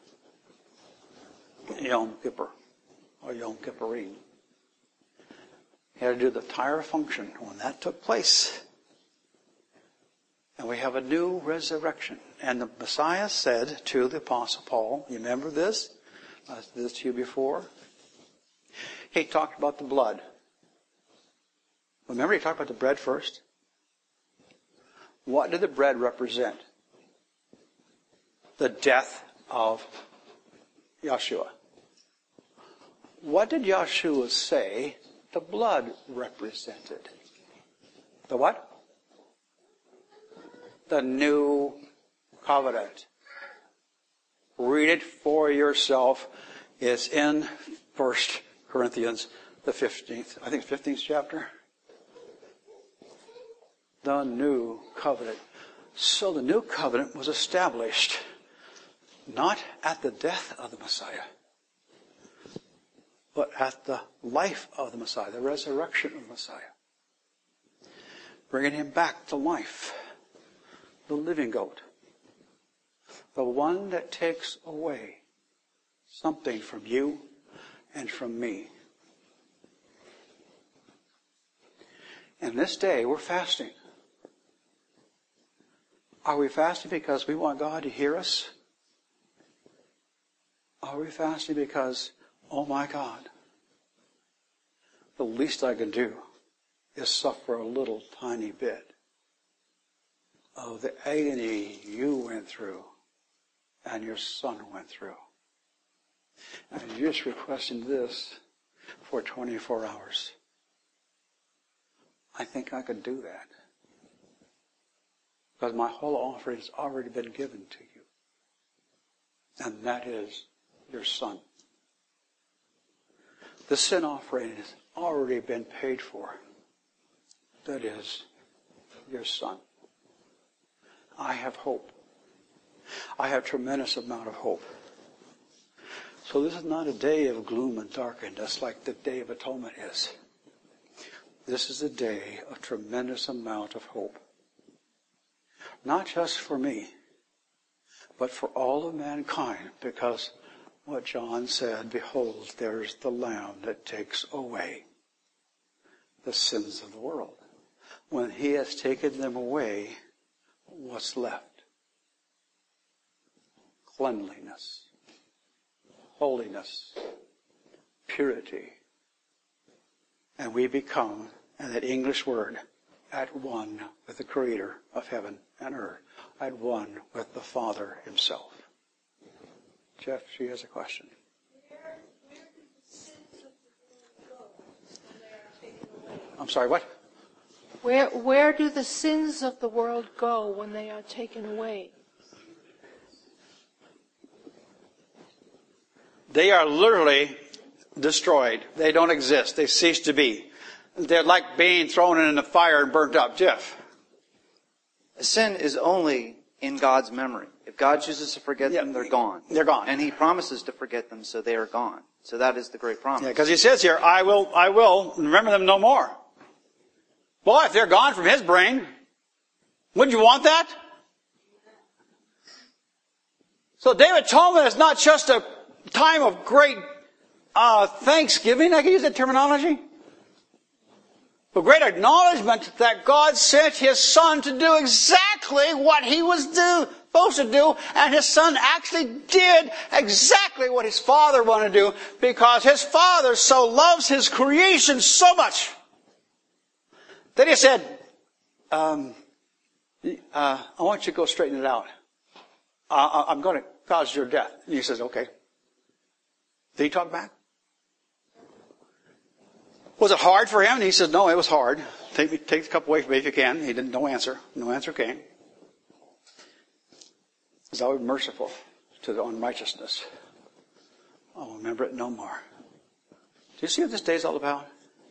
Yom Kippur, or Yom Kippurim. He had to do the entire function. When that took place, and we have a new resurrection. And the Messiah said to the Apostle Paul, you remember this? I said this to you before. He talked about the blood. Remember he talked about the bread first? What did the bread represent? The death of Yeshua. What did Yeshua say the blood represented? The what? The new covenant. Read it for yourself. It's in 1 Corinthians, the 15th chapter. The new covenant. So the new covenant was established not at the death of the Messiah, but at the life of the Messiah, the resurrection of the Messiah. Bringing him back to life. The living goat. The one that takes away something from you and from me. And this day we're fasting. Are we fasting because we want God to hear us? Are we fasting because, oh my God, the least I can do is suffer a little tiny bit of the agony you went through and your son went through. And you're just requesting this for 24 hours. I think I could do that. Because my whole offering has already been given to you. And that is your son. The sin offering has already been paid for. That is your son. I have hope. I have a tremendous amount of hope. So this is not a day of gloom and darkness like the Day of Atonement is. This is a day of tremendous amount of hope. not just for me, but for all of mankind, because what John said, behold, there's the Lamb that takes away the sins of the world. When he has taken them away, what's left? Cleanliness, holiness, purity. And we become, and that English word, at one with the Creator of heaven and earth, at one with the Father himself. Jeff, she has a question. Where do the sins of the world go when they are taken away? I'm sorry, what? Where do the sins of the world go when they are taken away? They are literally destroyed. They don't exist. They cease to be. They're like being thrown in the fire and burnt up. Jeff? Sin is only in God's memory. If God chooses to forget them, they're gone. They're gone. And he promises to forget them, so they are gone. So that is the great promise. Yeah, because he says here, I will remember them no more. Boy, if they're gone from his brain, wouldn't you want that? So Day of Atonement is not just a time of great thanksgiving, I can use that terminology, but great acknowledgement that God sent his Son to do exactly what he was supposed to do, and his Son actually did exactly what his Father wanted to do, because his Father so loves his creation so much that he said, I want you to go straighten it out. I'm going to cause your death. And he says, okay. Did he talk back? Was it hard for him? And he said, no, it was hard. Take the cup away from me if you can. He didn't, no answer. No answer came. Because I was merciful to the unrighteousness. I'll remember it no more. Do you see what this day is all about?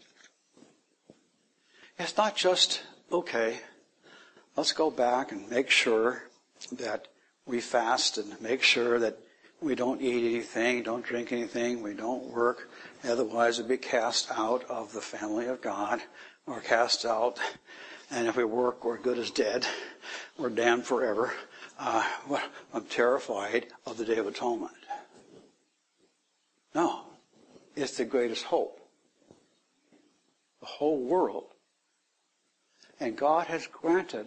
It's not just, okay, let's go back and make sure that we fast and make sure that we don't eat anything, don't drink anything, we don't work. Otherwise we'll be cast out of the family of God, or cast out, and if we work, we're good as dead. We're damned forever. I'm terrified of the Day of Atonement. No, it's the greatest hope. The whole world. And God has granted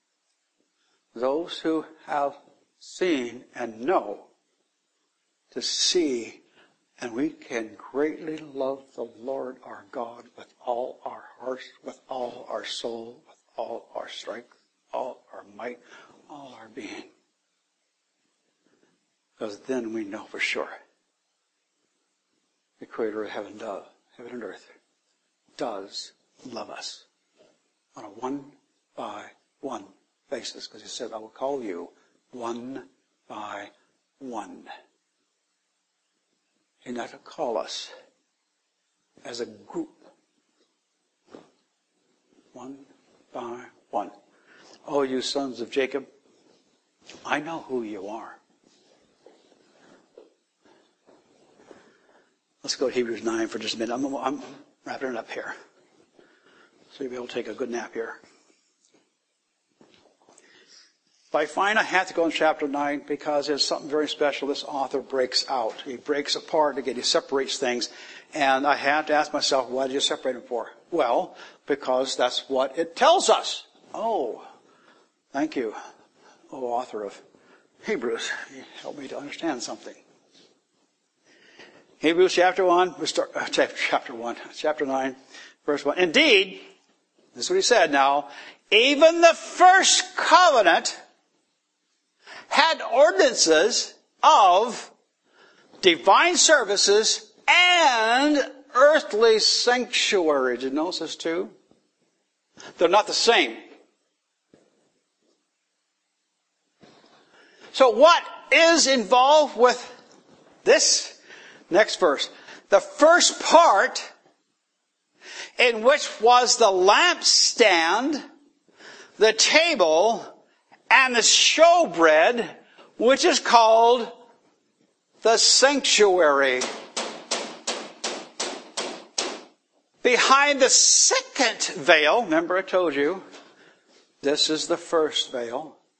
those who have seen and know to see, and we can greatly love the Lord our God with all our hearts, with all our soul, with all our strength, all our might, all our being. Because then we know for sure the Creator of heaven and earth does love us on a one-by-one basis. Because he said, I will call you one by one. He's not to call us as a group. One by one. Oh, you sons of Jacob, I know who you are. Let's go to Hebrews 9 for just a minute. I'm wrapping it up here. So you'll be able to take a good nap here. But I find I have to go in chapter 9 because there's something very special this author breaks out. He breaks apart again. He separates things. And I have to ask myself, why did you separate them for? Well, because that's what it tells us. Oh, thank you, author of Hebrews. You helped me to understand something. Hebrews chapter 1, chapter 9, verse 1. Indeed, this is what he said now, even the first covenant had ordinances of divine services and earthly sanctuary. Did you notice this too? They're not the same. So what is involved with this? Next verse. The first part, in which was the lampstand, the table, and the showbread, which is called the sanctuary. Behind the second veil, remember I told you, this is the first veil.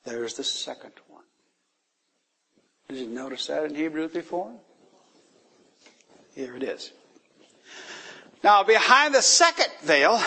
There's the second one. Did you notice that in Hebrews before? Here it is. Now, behind the second veil,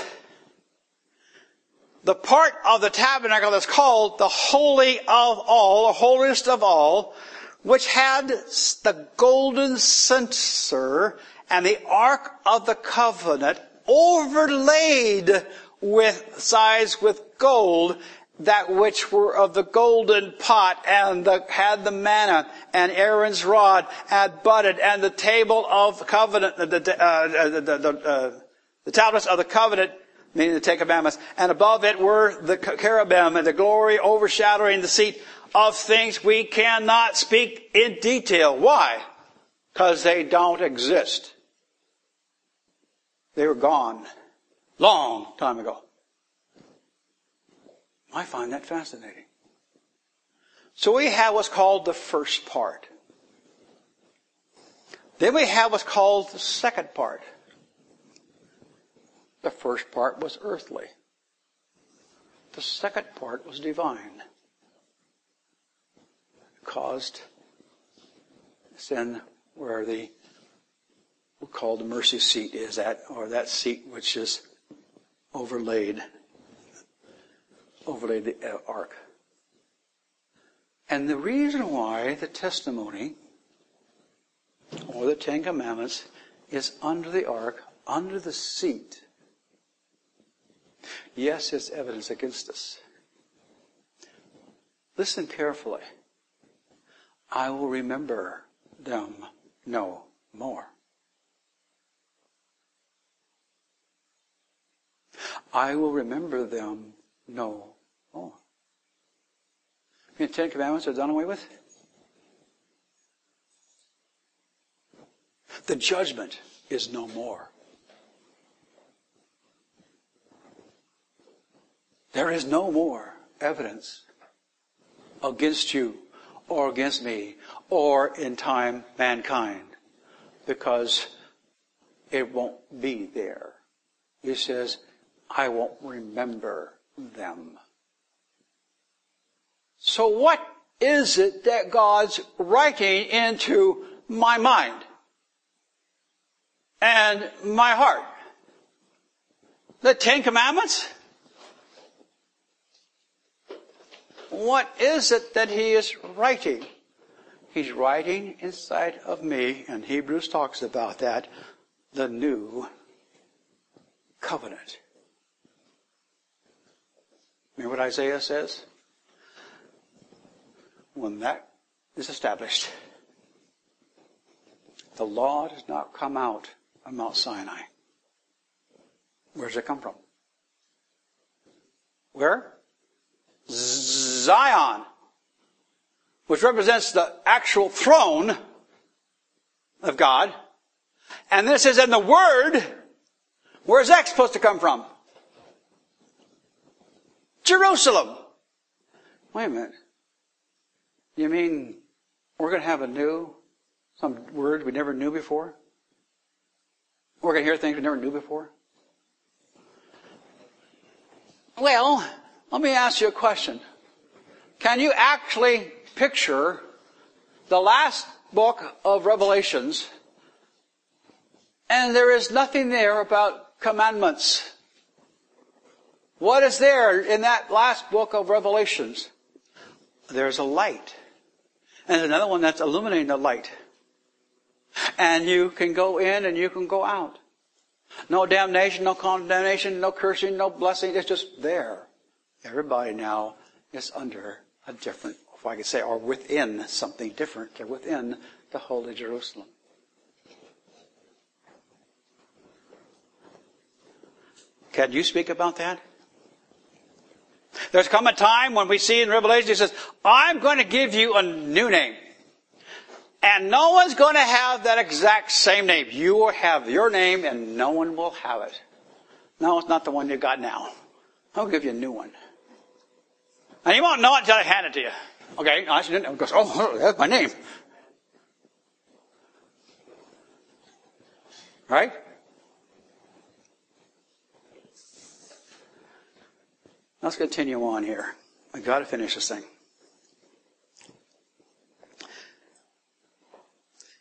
the part of the tabernacle that's called the Holy of All, or Holiest of All, which had the golden censer and the Ark of the Covenant overlaid with sides with gold, that which were of the golden pot, and had the manna, and Aaron's rod, and budded, and the table of covenant, the tablets of the covenant, meaning the Ten Commandments, and above it were the cherubim, and the glory overshadowing the seat of things we cannot speak in detail. Why? Because they don't exist. They were gone long time ago. I find that fascinating. So we have what's called the first part. Then we have what's called the second part. The first part was earthly. The second part was divine. It caused sin where we call the mercy seat is at, or that seat which is overlaid the ark. And the reason why the testimony or the Ten Commandments is under the ark, under the seat, yes, it's evidence against us. Listen carefully. I will remember them no more. I will remember them no more. The Ten Commandments are done away with. The judgment is no more. There is no more evidence against you or against me or in time mankind, because it won't be there. He says, I won't remember them. So what is it that God's writing into my mind and my heart? The Ten Commandments? What is it that he is writing? He's writing inside of me, and Hebrews talks about that, the new covenant. Remember what Isaiah says? When that is established, the law does not come out of Mount Sinai. Where does it come from? Where? Zion, which represents the actual throne of God. And this is in the Word. Where's that supposed to come from? Jerusalem. Wait a minute. You mean we're going to have some word we never knew before? We're going to hear things we never knew before? Well, let me ask you a question. Can you actually picture the last book of Revelations, and there is nothing there about commandments? What is there in that last book of Revelations? There's a light. And there's another one that's illuminating the light. And you can go in and you can go out. No damnation, no condemnation, no cursing, no blessing. It's just there. Everybody now is under a different, if I could say, or within something different. They're within the Holy Jerusalem. Can you speak about that? There's come a time when we see in Revelation, he says, I'm going to give you a new name. And no one's going to have that exact same name. You will have your name and no one will have it. No, it's not the one you got now. I'll give you a new one. And you won't know it until I hand it to you. Okay, it goes, oh, that's my name. Right? Let's continue on here. I've got to finish this thing.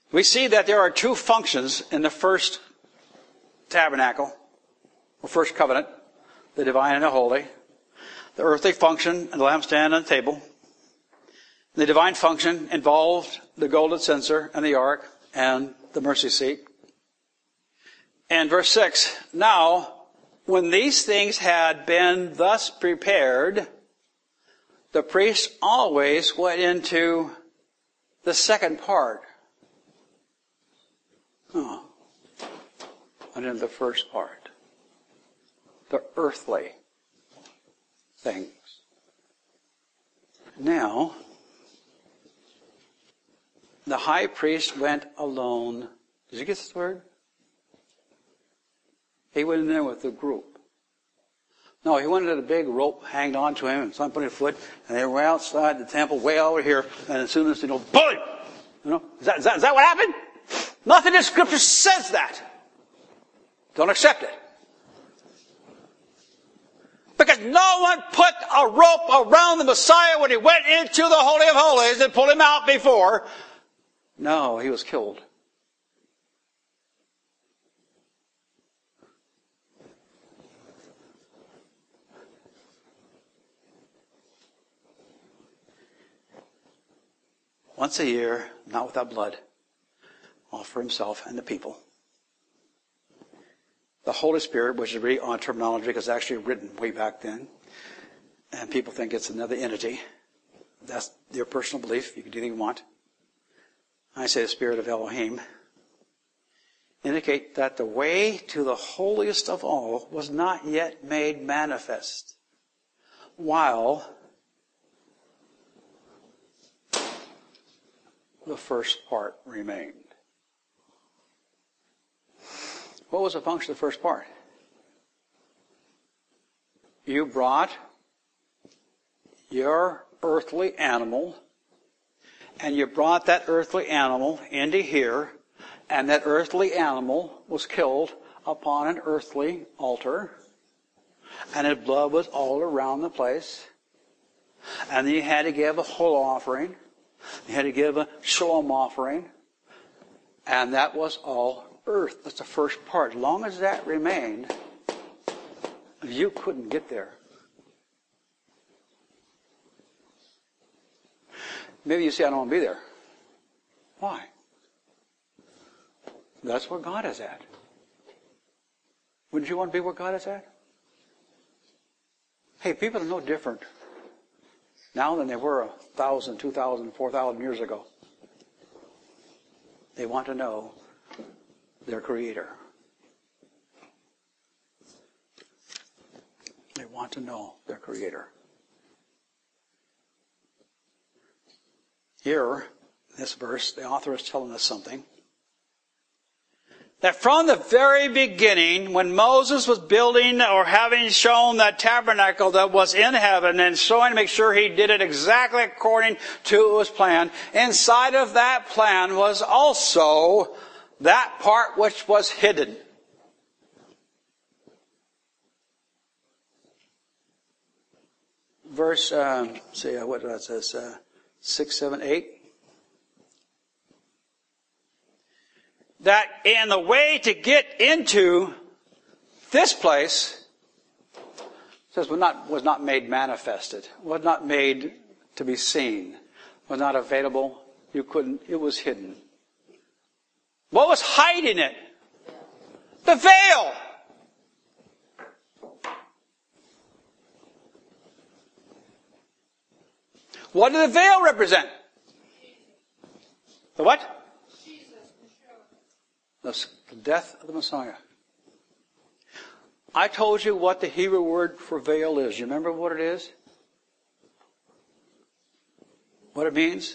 we see that there are two functions in the first tabernacle, or first covenant, the divine and the holy. The earthly function, the lampstand and the table. The divine function involved the golden censer and the ark and the mercy seat. And verse 6, now, when these things had been thus prepared, the priest always went into the second part. Oh, and in the first part. The earthly things. Now, the high priest went alone. Did you get this word? He went in there with the group. No, he went into the big rope hanged onto him, and someone put his foot, and they were outside the temple, way over here, and as soon as boom! Is that what happened? Nothing in Scripture says that. Don't accept it. Because no one put a rope around the Messiah when he went into the Holy of Holies and pulled him out before. No, he was killed. Once a year, not without blood, all for himself and the people. The Holy Spirit, which is really on terminology because it's actually written way back then, and people think it's another entity. That's your personal belief. You can do anything you want. I say the Spirit of Elohim, indicate that the way to the holiest of all was not yet made manifest, while the first part remained. What was the function of the first part? You brought your earthly animal, and you brought that earthly animal into here, and that earthly animal was killed upon an earthly altar, and its blood was all around the place, and then you had to give a whole offering, you had to give a shalom offering, and that was all earth. That's the first part. As long as that remained, you couldn't get there. Maybe you say, I don't want to be there. Why? That's where God is at. Wouldn't you want to be where God is at? Hey, people are no different now than they were 1,000, 2,000, 4,000 years ago. They want to know their Creator. They want to know their Creator. Here, in this verse, the author is telling us something. That from the very beginning, when Moses was building or having shown that tabernacle that was in heaven and showing to make sure he did it exactly according to his plan, inside of that plan was also that part which was hidden. Verse, what that says, 6, 7, 8. That in the way to get into this place, says was not made manifested, was not made to be seen, was not available. You couldn't. It was hidden. What was hiding it? The veil. What did the veil represent? The what? The death of the Messiah. I told you what the Hebrew word for veil is. You remember what it is? What it means?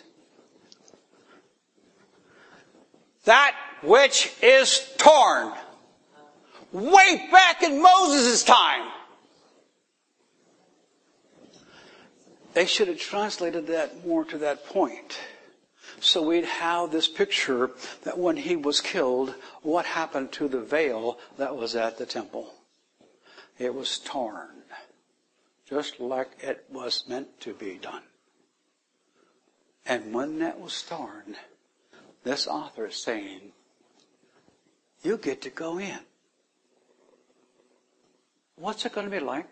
That which is torn. Way back in Moses' time. They should have translated that more to that point. So we'd have this picture that when he was killed, what happened to the veil that was at the temple? It was torn. Just like it was meant to be done. And when that was torn, this author is saying, you get to go in. What's it going to be like?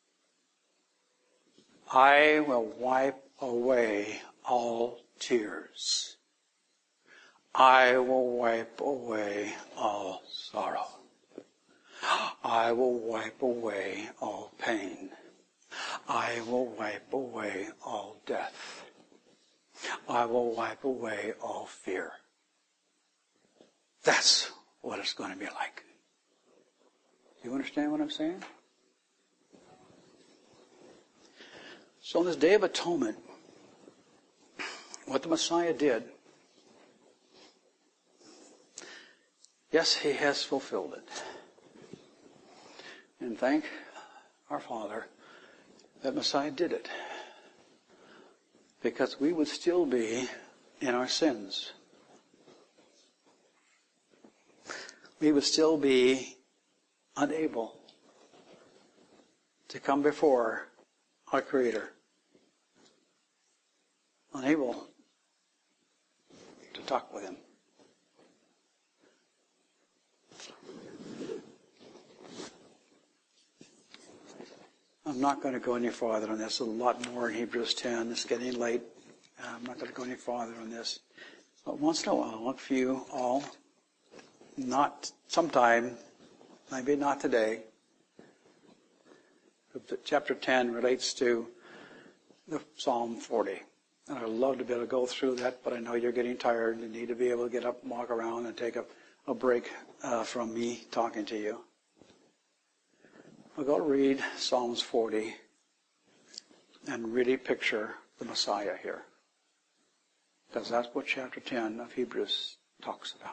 I will wipe away all tears. I will wipe away all sorrow. I will wipe away all pain. I will wipe away all death. I will wipe away all fear. That's what it's going to be like. You understand what I'm saying? So on this Day of Atonement, what the Messiah did, yes, he has fulfilled it. And thank our Father that Messiah did it. Because we would still be in our sins. We would still be unable to come before our Creator. Unable to talk with Him. I'm not going to go any farther on this. There's a lot more in Hebrews 10. It's getting late. I'm not going to go any farther on this. But once in a while, I want for you all, not sometime, maybe not today, chapter 10 relates to the Psalm 40. And I'd love to be able to go through that, but I know you're getting tired. You need to be able to get up and walk around and take a break from me talking to you. We'll go read Psalms 40 and really picture the Messiah here. Because that's what chapter 10 of Hebrews talks about.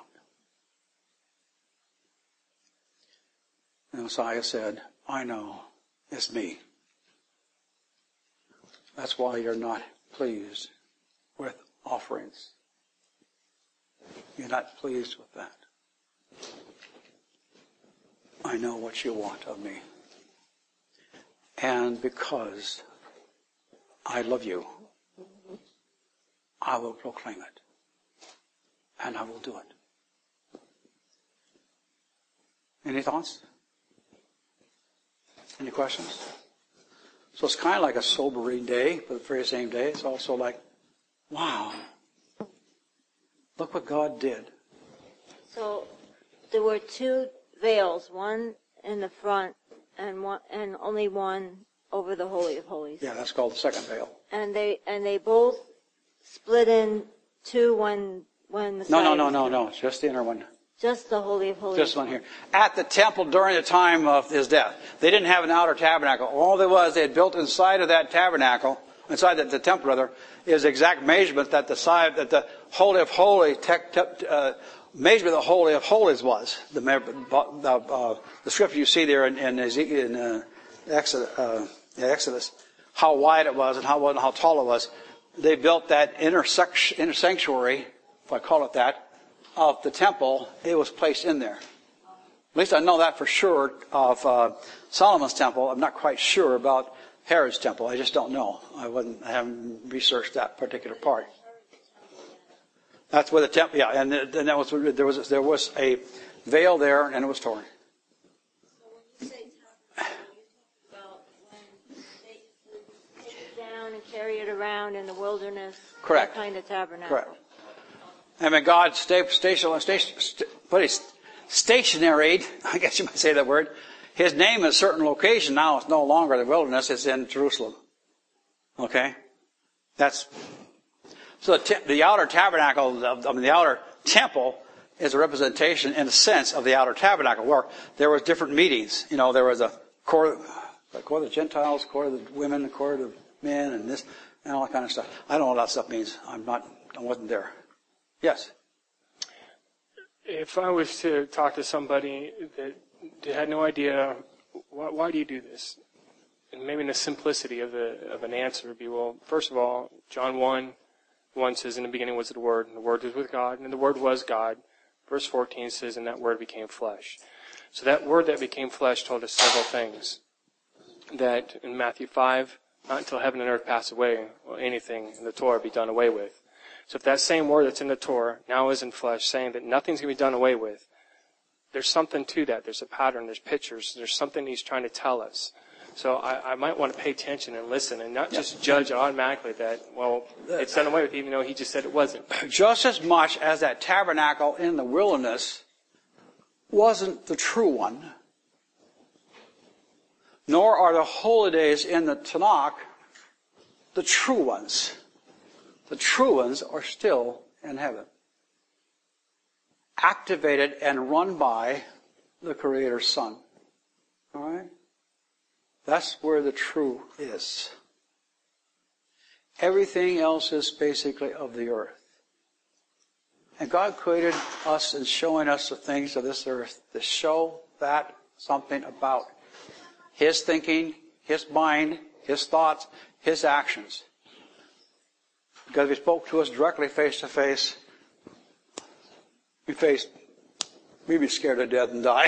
The Messiah said, I know it's me. That's why you're not pleased with offerings. You're not pleased with that. I know what you want of me. And because I love you, I will proclaim it. And I will do it. Any thoughts? Any questions? So it's kind of like a sobering day, but the very same day, it's also like, wow, look what God did. So there were two veils, one in the front and only one over the Holy of Holies. Yeah, that's called the second veil. And they both split in two when the No. It's just the inner one. Just the Holy of Holies. Just one here. At the temple during the time of his death. They didn't have an outer tabernacle. All there was, they had built inside of that tabernacle, inside the temple rather, is exact measurement that the Holy of Holies, measurement of the Holy of Holies was. The scripture you see there in Exodus, how wide it was and how tall it was. They built that inner sanctuary, if I call it that, of the temple. It was placed in there. At least I know that for sure of Solomon's temple. I'm not quite sure about Herod's temple. I just don't know. I haven't researched that particular part. That's where the temple. Yeah, and that was there was a veil there, and it was torn. So when you say tabernacle, you talk about when they would take it down and carry it around in the wilderness. Correct. That kind of tabernacle. Correct. I mean, God stationaried, I guess you might say that word, His name in a certain location. Now it's no longer the wilderness, it's in Jerusalem. Okay? So the outer tabernacle, the outer temple is a representation in a sense of the outer tabernacle where there was different meetings. You know, there was a court of the Gentiles, court of the women, the court of men, and this, and all that kind of stuff. I don't know what that stuff means. I wasn't there. Yes. If I was to talk to somebody that had no idea, why do you do this? And maybe in the simplicity of an answer would be, well, first of all, John 1 says, in the beginning was the Word, and the Word was with God, and the Word was God. Verse 14 says, and that Word became flesh. So that Word that became flesh told us several things. That in Matthew 5, not until heaven and earth pass away will anything in the Torah be done away with. So if that same word that's in the Torah now is in flesh, saying that nothing's going to be done away with, there's something to that. There's a pattern. There's pictures. There's something he's trying to tell us. So I might want to pay attention and listen and not just judge automatically that, well, it's done away with, even though he just said it wasn't. Just as much as that tabernacle in the wilderness wasn't the true one, nor are the holy days in the Tanakh the true ones. The true ones are still in heaven, activated and run by the Creator's Son. All right? That's where the true is. Everything else is basically of the earth. And God created us and showing us the things of this earth to show that something about His thinking, His mind, His thoughts, His actions. Because if He spoke to us directly face to face, we'd be scared to death and die.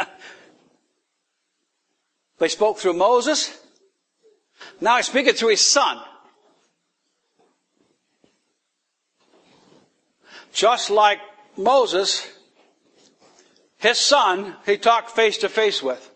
They spoke through Moses. Now He's speaking through His Son. Just like Moses, his son, He talked face to face with.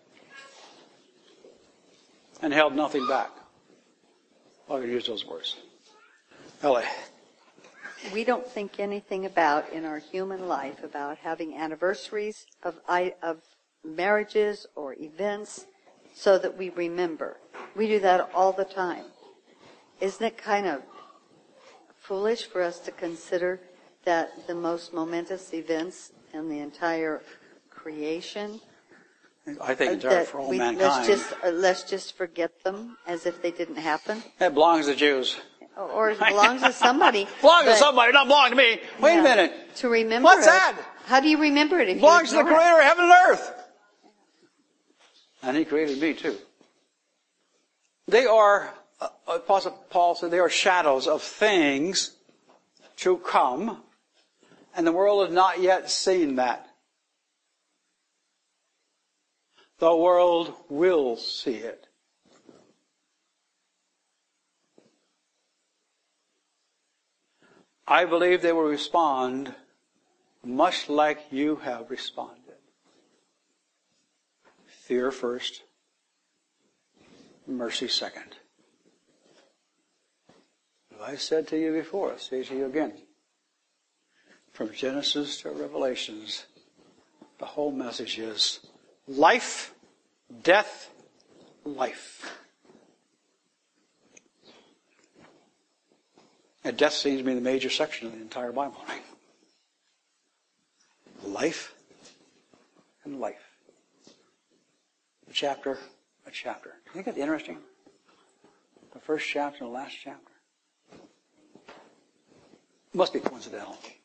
And held nothing back. I can use those words. Ellie. We don't think anything about in our human life about having anniversaries of marriages or events so that we remember. We do that all the time. Isn't it kind of foolish for us to consider that the most momentous events in the entire creation, I think it's for all mankind. let's just forget them as if they didn't happen? It belongs to Jews. Or it belongs to somebody. Belongs to somebody, not belong to me. Wait a minute. To remember What's it. that? How do you remember it if Belongs to you the ignore it? Creator of heaven and earth. And He created me too. They are, Apostle Paul said, they are shadows of things to come. And the world has not yet seen that. The world will see it. I believe they will respond much like you have responded. Fear first, mercy second. I said to you before, I say to you again. From Genesis to Revelations, the whole message is life, death, life. And death seems to be the major section of the entire Bible, right? Life and life. A chapter. Isn't it interesting? The first chapter and the last chapter. Must be coincidental.